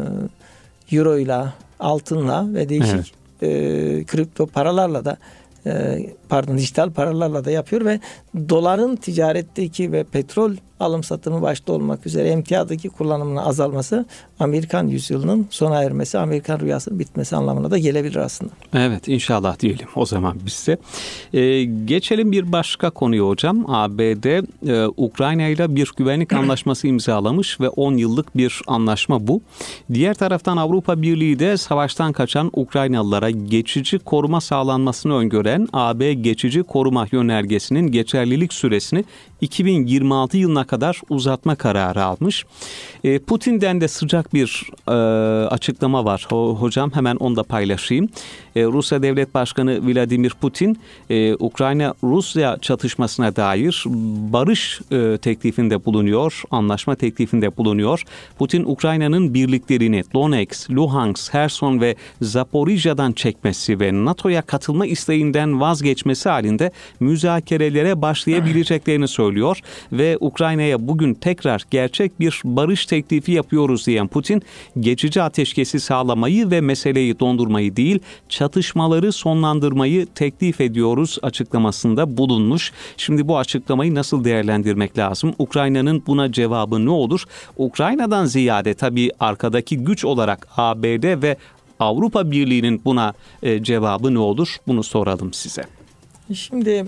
euroyla, altınla ve değişik kripto paralarla da dijital paralarla da yapıyor ve doların ticaretteki ve petrol alım satımı başta olmak üzere emtiadaki kullanımının azalması Amerikan yüzyılının sona ermesi, Amerikan rüyasının bitmesi anlamına da gelebilir aslında. Evet, inşallah diyelim o zaman biz de. Geçelim bir başka konuya hocam. ABD Ukrayna ile bir güvenlik anlaşması imzalamış ve 10 yıllık bir anlaşma bu. Diğer taraftan Avrupa Birliği de savaştan kaçan Ukraynalılara geçici koruma sağlanmasını öngören AB geçici koruma yönergesinin geçerlilik süresini 2026 yılına kadar uzatma kararı almış. Putin'den de sıcak bir açıklama var. Hocam hemen onu da paylaşayım. Rusya Devlet Başkanı Vladimir Putin, Ukrayna-Rusya çatışmasına dair barış teklifinde bulunuyor, anlaşma teklifinde bulunuyor. Putin, Ukrayna'nın birliklerini Donetsk, Luhansk, Herson ve Zaporijya'dan çekmesi ve NATO'ya katılma isteğinden vazgeçmesi halinde müzakerelere başlayabileceklerini söylüyor ve Ukrayna'ya bugün tekrar gerçek bir barış teklifi yapıyoruz diyen Putin, geçici ateşkesi sağlamayı ve meseleyi dondurmayı değil, çatışmaları sonlandırmayı teklif ediyoruz açıklamasında bulunmuş. Şimdi bu açıklamayı nasıl değerlendirmek lazım? Ukrayna'nın buna cevabı ne olur? Ukrayna'dan ziyade tabii arkadaki güç olarak ABD ve Avrupa Birliği'nin buna cevabı ne olur? Bunu soralım size. Şimdi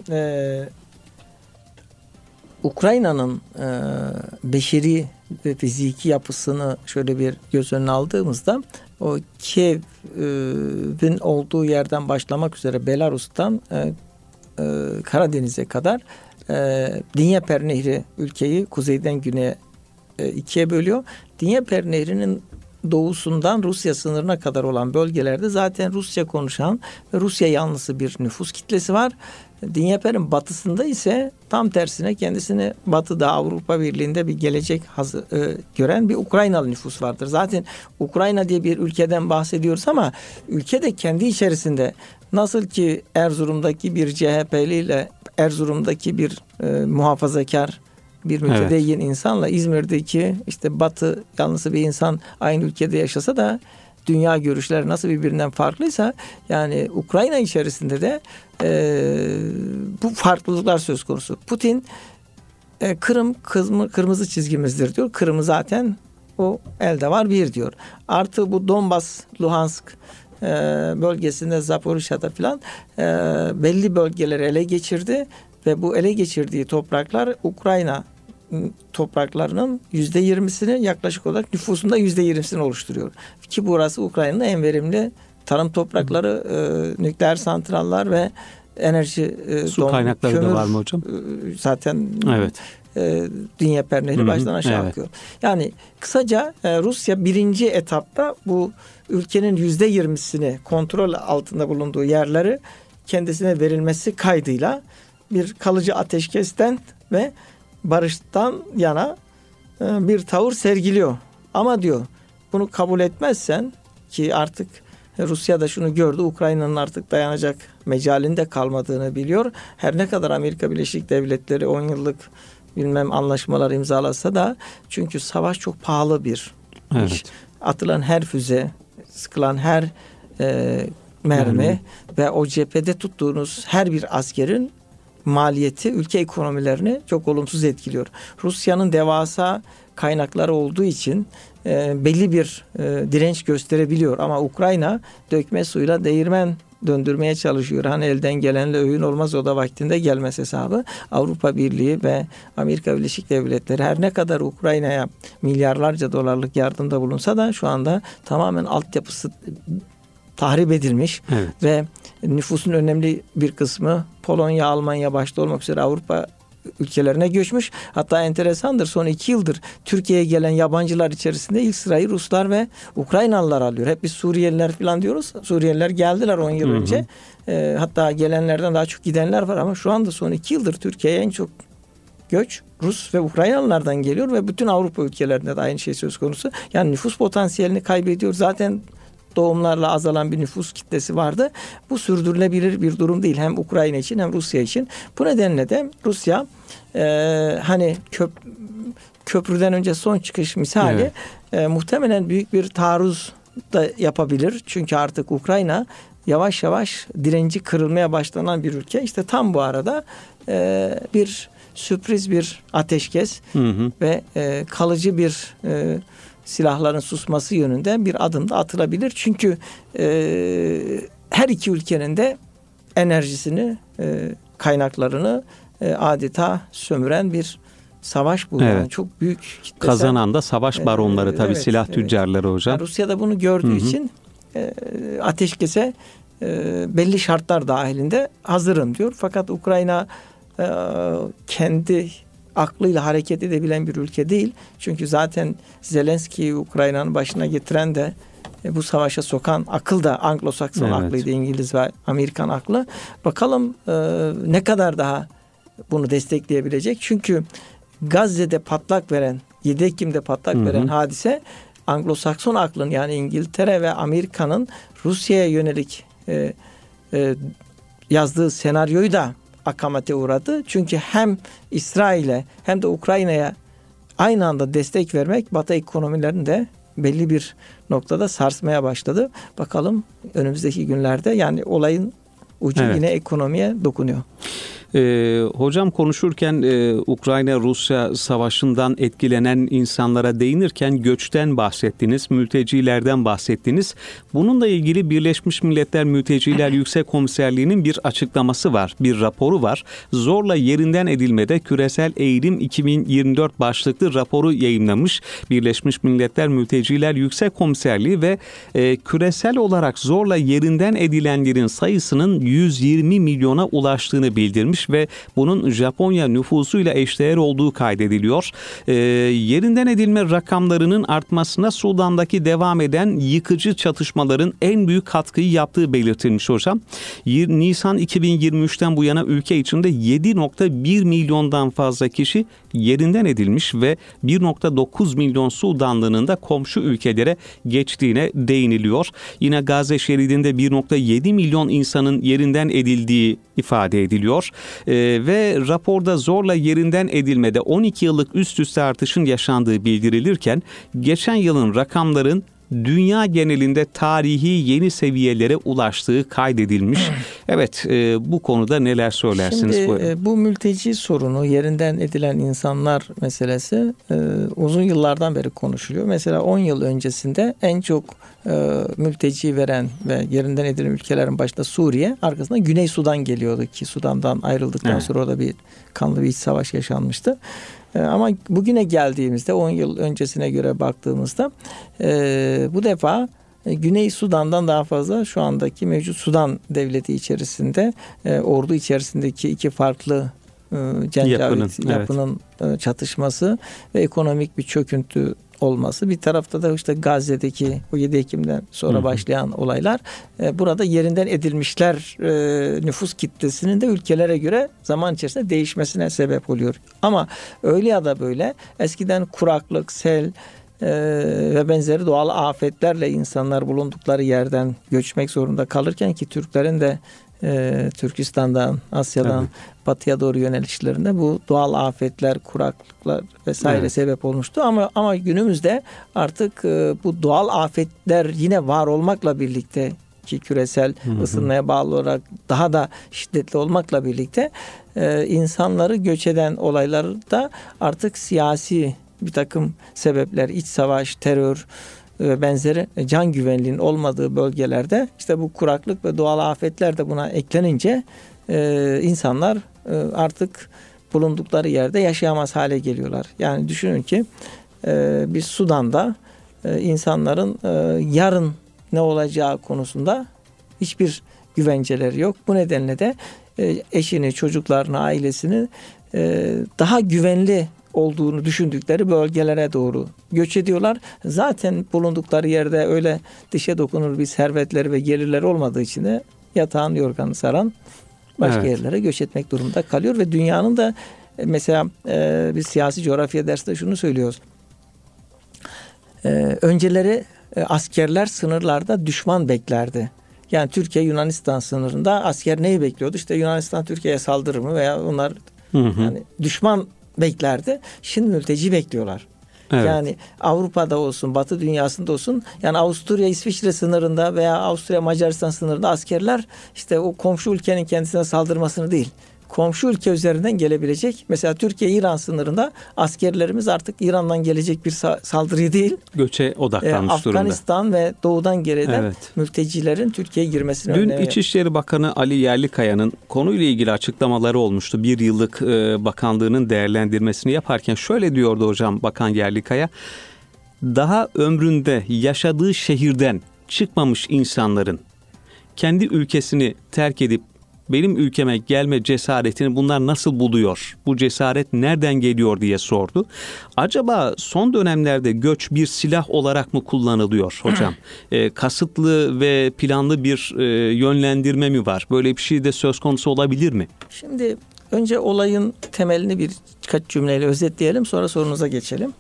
Ukrayna'nın beşeri ve fiziki yapısını şöyle bir göz önüne aldığımızda o Kiev'in olduğu yerden başlamak üzere Belarus'tan Karadeniz'e kadar Dnieper Nehri ülkeyi kuzeyden güneye ikiye bölüyor. Dnieper Nehri'nin doğusundan Rusya sınırına kadar olan bölgelerde zaten Rusça konuşan ve Rusya yanlısı bir nüfus kitlesi var. Dnieper'in batısında ise tam tersine kendisini batıda Avrupa Birliği'nde bir gelecek gören bir Ukraynalı nüfus vardır. Zaten Ukrayna diye bir ülkeden bahsediyoruz ama ülke de kendi içerisinde nasıl ki Erzurum'daki bir CHP'li ile Erzurum'daki bir muhafazakar bir mütedeyyin insanla İzmir'deki işte Batı yanlısı bir insan aynı ülkede yaşasa da dünya görüşleri nasıl birbirinden farklıysa yani Ukrayna içerisinde de bu farklılıklar söz konusu. Putin Kırım kırmızı çizgimizdir diyor. Kırım'ı zaten o elde var bir diyor. Artı bu Donbas, Luhansk bölgesinde Zaporijya'da filan belli bölgeleri ele geçirdi ve bu ele geçirdiği topraklar Ukrayna topraklarının %20'sini yaklaşık olarak nüfusunda %20'sini oluşturuyor. Ki burası Ukrayna'nın en verimli tarım toprakları, nükleer santrallar ve enerji su kaynakları kömür, da var mı hocam? Zaten evet. Dnieper Nehri baştan aşağı akıyor. Yani kısaca Rusya birinci etapta bu ülkenin %20'sini kontrol altında bulunduğu yerleri kendisine verilmesi kaydıyla bir kalıcı ateşkesten ve barıştan yana bir tavır sergiliyor. Ama diyor bunu kabul etmezsen, ki artık Rusya da şunu gördü, Ukrayna'nın artık dayanacak mecalinde kalmadığını biliyor. Her ne kadar Amerika Birleşik Devletleri 10 yıllık anlaşmalar imzalasa da, çünkü savaş çok pahalı bir iş. Atılan her füze, sıkılan her mermi ve o cephede tuttuğunuz her bir askerin maliyeti ülke ekonomilerini çok olumsuz etkiliyor. Rusya'nın devasa kaynakları olduğu için belli bir direnç gösterebiliyor. Ama Ukrayna dökme suyla değirmen döndürmeye çalışıyor. Hani elden gelenle öğün olmaz, o da vaktinde gelmez hesabı. Avrupa Birliği ve Amerika Birleşik Devletleri her ne kadar Ukrayna'ya milyarlarca dolarlık yardımda bulunsa da şu anda tamamen altyapısı tahrip edilmiş ve nüfusun önemli bir kısmı Polonya, Almanya başta olmak üzere Avrupa ülkelerine göçmüş. Hatta enteresandır, son 2 yıldır Türkiye'ye gelen yabancılar içerisinde ilk sırayı Ruslar ve Ukraynalılar alıyor. Hep biz Suriyeliler falan diyoruz. Suriyeliler geldiler 10 yıl önce. Hatta gelenlerden daha çok gidenler var ama şu anda son 2 yıldır Türkiye'ye en çok göç Rus ve Ukraynalılardan geliyor ve bütün Avrupa ülkelerinde de aynı şey söz konusu. Yani nüfus potansiyelini kaybediyor. Zaten doğumlarla azalan bir nüfus kitlesi vardı. Bu sürdürülebilir bir durum değil. Hem Ukrayna için hem Rusya için. Bu nedenle de Rusya hani köprüden önce son çıkış misali muhtemelen büyük bir taarruz da yapabilir. Çünkü artık Ukrayna yavaş yavaş direnci kırılmaya başlanan bir ülke. İşte tam bu arada bir sürpriz bir ateşkes ve kalıcı bir silahların susması yönünde bir adım da atılabilir. Çünkü her iki ülkenin de enerjisini, kaynaklarını adeta sömüren bir savaş bu. Yani çok büyük kitlesel. Kazanan da savaş baronları tabii, silah tüccarları hocam. Yani Rusya da bunu gördüğü için ateşkese belli şartlar dahilinde hazırım diyor. Fakat Ukrayna kendi aklıyla hareket edebilen bir ülke değil. Çünkü zaten Zelenski'yi Ukrayna'nın başına getiren de bu savaşa sokan akıl da Anglo-Sakson aklıydı, İngiliz ve Amerikan aklı. Bakalım ne kadar daha bunu destekleyebilecek. Çünkü Gazze'de patlak veren, 7 Ekim'de patlak veren hadise Anglo-Sakson aklın, yani İngiltere ve Amerika'nın Rusya'ya yönelik yazdığı senaryoyu da akamete uğradı. Çünkü hem İsrail'e hem de Ukrayna'ya aynı anda destek vermek Batı ekonomilerini de belli bir noktada sarsmaya başladı. Bakalım önümüzdeki günlerde, yani olayın ucu yine ekonomiye dokunuyor. Hocam konuşurken Ukrayna-Rusya savaşından etkilenen insanlara değinirken göçten bahsettiniz, mültecilerden bahsettiniz. Bununla ilgili Birleşmiş Milletler Mülteciler Yüksek Komiserliği'nin bir açıklaması var, bir raporu var. Zorla yerinden edilmede küresel eğilim 2024 başlıklı raporu yayımlamış Birleşmiş Milletler Mülteciler Yüksek Komiserliği ve küresel olarak zorla yerinden edilenlerin sayısının 120 milyona ulaştığını bildirmiş ve bunun Japonya nüfusuyla eşdeğer olduğu kaydediliyor. Yerinden edilme rakamlarının artmasına Sudan'daki devam eden yıkıcı çatışmaların en büyük katkıyı yaptığı belirtilmiş hocam. Nisan 2023'ten bu yana ülke içinde 7.1 milyondan fazla kişi yerinden edilmiş ve 1.9 milyon Sudanlı'nın da komşu ülkelere geçtiğine değiniliyor. Yine Gazze şeridinde 1.7 milyon insanın yerinden edildiği ifade ediliyor. Ve raporda zorla yerinden edilmede 12 yıllık üst üste artışın yaşandığı bildirilirken geçen yılın rakamların dünya genelinde tarihi yeni seviyelere ulaştığı kaydedilmiş. Evet, bu konuda neler söylersiniz? Şimdi bu mülteci sorunu, yerinden edilen insanlar meselesi uzun yıllardan beri konuşuluyor. Mesela 10 yıl öncesinde en çok mülteci veren ve yerinden edilen ülkelerin başında Suriye, arkasından Güney Sudan geliyordu ki Sudan'dan ayrıldıktan sonra orada bir kanlı bir iç savaş yaşanmıştı. Ama bugüne geldiğimizde 10 yıl öncesine göre baktığımızda bu defa Güney Sudan'dan daha fazla şu andaki mevcut Sudan devleti içerisinde ordu içerisindeki iki farklı yapının çatışması ve ekonomik bir çöküntü olması. Bir tarafta da işte Gazze'deki o 7 Ekim'den sonra başlayan olaylar burada yerinden edilmişler nüfus kitlesinin de ülkelere göre zaman içerisinde değişmesine sebep oluyor. Ama öyle ya da böyle eskiden kuraklık, sel ve benzeri doğal afetlerle insanlar bulundukları yerden göçmek zorunda kalırken ki Türklerin de Türkistan'dan, Asya'dan batıya doğru yönelişlerinde bu doğal afetler, kuraklıklar vesaire sebep olmuştu. Ama günümüzde artık bu doğal afetler yine var olmakla birlikte ki küresel ısınmaya bağlı olarak daha da şiddetli olmakla birlikte insanları göç eden olaylarda artık siyasi bir takım sebepler, iç savaş, terör ve benzeri can güvenliğinin olmadığı bölgelerde işte bu kuraklık ve doğal afetler de buna eklenince insanlar artık bulundukları yerde yaşayamaz hale geliyorlar. Yani düşünün ki biz Sudan'da insanların yarın ne olacağı konusunda hiçbir güvenceleri yok. Bu nedenle de eşini, çocuklarını, ailesini daha güvenli olduğunu düşündükleri bölgelere doğru göç ediyorlar. Zaten bulundukları yerde öyle dişe dokunur bir servetleri ve gelirleri olmadığı için de yatağın yorganı saran başka yerlere göç etmek durumunda kalıyor ve dünyanın da mesela biz siyasi coğrafya dersinde şunu söylüyoruz. Önceleri askerler sınırlarda düşman beklerdi. Yani Türkiye-Yunanistan sınırında asker neyi bekliyordu? İşte Yunanistan Türkiye'ye saldırır mı veya onlar yani düşman beklerdi. Şimdi mülteci bekliyorlar. Evet. Yani Avrupa'da olsun, Batı dünyasında olsun, yani Avusturya İsviçre sınırında veya Avusturya Macaristan sınırında askerler işte o komşu ülkenin kendisine saldırmasını değil, komşu ülke üzerinden gelebilecek. Mesela Türkiye-İran sınırında askerlerimiz artık İran'dan gelecek bir saldırıyı değil, göçe odaklanmış durumda. Afganistan ve doğudan gelen mültecilerin Türkiye'ye girmesini önlemiyor. Dün İçişleri Bakanı Ali Yerlikaya'nın konuyla ilgili açıklamaları olmuştu. Bir yıllık bakanlığının değerlendirmesini yaparken şöyle diyordu hocam Bakan Yerlikaya. Daha ömründe yaşadığı şehirden çıkmamış insanların kendi ülkesini terk edip benim ülkeme gelme cesaretini bunlar nasıl buluyor? Bu cesaret nereden geliyor diye sordu. Acaba son dönemlerde göç bir silah olarak mı kullanılıyor hocam? Kasıtlı ve planlı bir yönlendirme mi var? Böyle bir şey de söz konusu olabilir mi? Şimdi önce olayın temelini birkaç cümleyle özetleyelim, sonra sorunuza geçelim.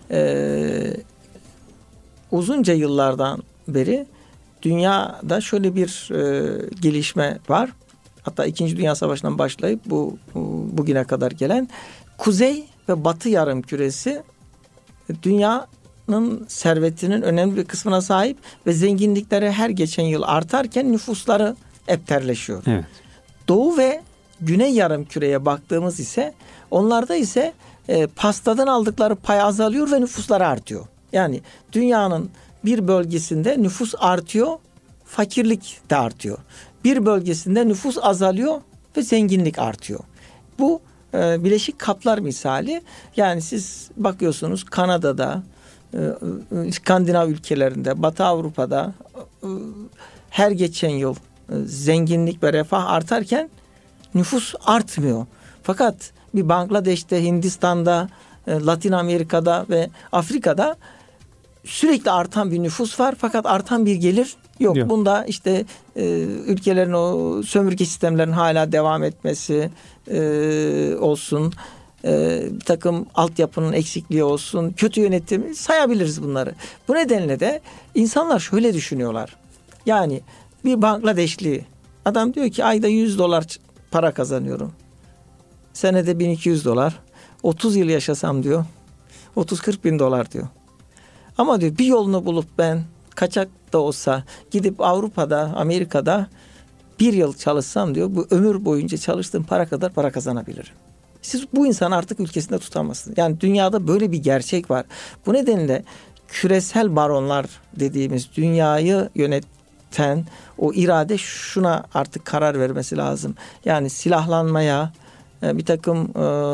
Uzunca yıllardan beri dünyada şöyle bir gelişme var. Hatta 2. Dünya Savaşı'ndan başlayıp bugüne kadar gelen Kuzey ve Batı yarımküresi dünyanın servetinin önemli bir kısmına sahip ve zenginlikleri her geçen yıl artarken nüfusları epterleşiyor. Evet. Doğu ve Güney yarımküreye baktığımız ise onlarda ise pastadan aldıkları pay azalıyor ve nüfusları artıyor. Yani dünyanın bir bölgesinde nüfus artıyor, fakirlik de artıyor. Bir bölgesinde nüfus azalıyor ve zenginlik artıyor. Bu Birleşik Kaplar misali. Yani siz bakıyorsunuz Kanada'da, İskandinav ülkelerinde, Batı Avrupa'da her geçen yıl zenginlik ve refah artarken nüfus artmıyor. Fakat bir Bangladeş'te, Hindistan'da, Latin Amerika'da ve Afrika'da sürekli artan bir nüfus var fakat artan bir gelir yok. Bunda işte ülkelerin o sömürge sistemlerinin hala devam etmesi olsun, bir takım altyapının eksikliği olsun, kötü yönetimi sayabiliriz bunları. Bu nedenle de insanlar şöyle düşünüyorlar. Yani bir Bangladeşli adam diyor ki ayda $100 para kazanıyorum. Senede $1200. 30 yıl yaşasam diyor. 30-40 bin dolar diyor. Ama diyor bir yolunu bulup ben kaçak da olsa gidip Avrupa'da, Amerika'da bir yıl çalışsam diyor, bu ömür boyunca çalıştığım para kadar para kazanabilirim. Siz bu insanı artık ülkesinde tutamazsınız. Yani dünyada böyle bir gerçek var. Bu nedenle küresel baronlar dediğimiz, dünyayı yöneten o irade şuna artık karar vermesi lazım. Yani silahlanmaya, bir takım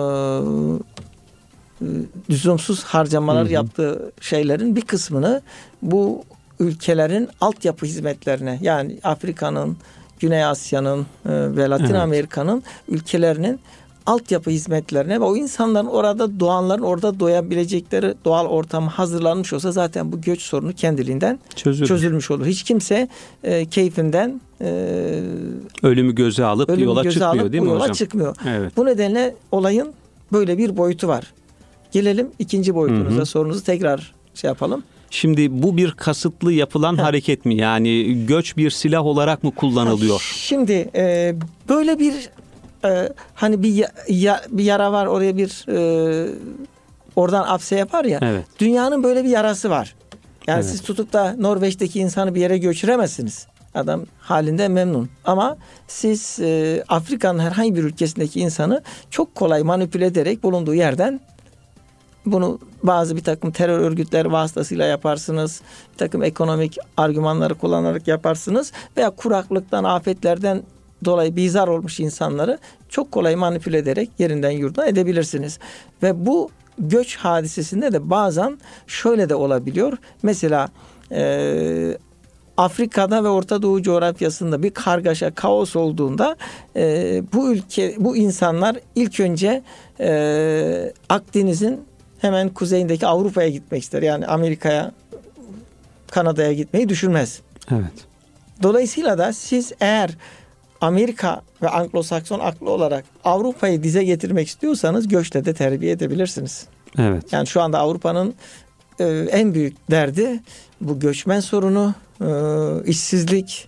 lüzumsuz harcamalar yaptığı şeylerin bir kısmını bu ülkelerin altyapı hizmetlerine, yani Afrika'nın, Güney Asya'nın ve Latin Amerika'nın ülkelerinin altyapı hizmetlerine ve o insanların orada doğanların orada doyabilecekleri doğal ortam hazırlanmış olsa zaten bu göç sorunu kendiliğinden çözülmüş olur. Hiç kimse keyfinden ölümü göze alıp yola çıkmıyor, değil mi hocam? Çıkmıyor. Evet. Bu nedenle olayın böyle bir boyutu var. Gelelim ikinci boyutunuza, sorunuzu tekrar yapalım. Şimdi bu bir kasıtlı yapılan hareket mi? Yani göç bir silah olarak mı kullanılıyor? Şimdi böyle bir hani bir yara var, oraya bir oradan apse yapar ya. Evet. Dünyanın böyle bir yarası var. Yani siz tutup da Norveç'teki insanı bir yere göçüremezsiniz. Adam halinde memnun. Ama siz Afrika'nın herhangi bir ülkesindeki insanı çok kolay manipüle ederek bulunduğu yerden, bunu bir takım terör örgütleri vasıtasıyla yaparsınız. Bir takım ekonomik argümanları kullanarak yaparsınız. Veya kuraklıktan, afetlerden dolayı bizar olmuş insanları çok kolay manipüle ederek yerinden yurdan edebilirsiniz. Ve bu göç hadisesinde de bazen şöyle de olabiliyor. Mesela Afrika'da ve Orta Doğu coğrafyasında bir kargaşa, kaos olduğunda bu insanlar ilk önce Akdeniz'in hemen kuzeyindeki Avrupa'ya gitmek ister. Yani Amerika'ya, Kanada'ya gitmeyi düşünmez. Evet. Dolayısıyla da siz eğer Amerika ve Anglo-Sakson aklı olarak Avrupa'yı dize getirmek istiyorsanız göçle de terbiye edebilirsiniz. Evet. Yani şu anda Avrupa'nın en büyük derdi bu göçmen sorunu, işsizlik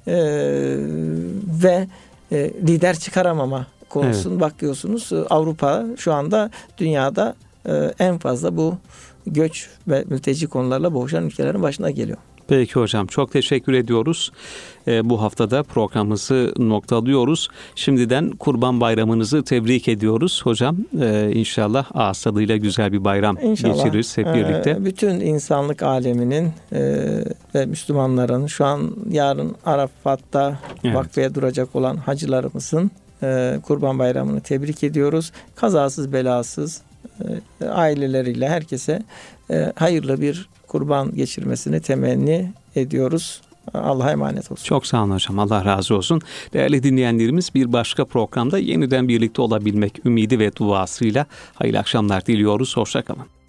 ve lider çıkaramama konusunu. Evet. Bakıyorsunuz Avrupa şu anda dünyada en fazla bu göç ve mülteci konularla boğuşan ülkelerin başına geliyor. Peki hocam, çok teşekkür ediyoruz. Bu haftada programımızı noktalıyoruz. Şimdiden Kurban Bayramınızı tebrik ediyoruz hocam. İnşallah ağız tadıyla güzel bir bayram geçiririz hep birlikte. Bütün insanlık aleminin ve Müslümanların şu an yarın Arafat'ta vakfeye duracak olan hacılarımızın Kurban Bayramını tebrik ediyoruz. Kazasız belasız aileleriyle herkese hayırlı bir kurban geçirmesini temenni ediyoruz. Allah'a emanet olsun. Çok sağ olun hocam. Allah razı olsun. Değerli dinleyenlerimiz, bir başka programda yeniden birlikte olabilmek ümidi ve duasıyla hayırlı akşamlar diliyoruz. Hoşça kalın.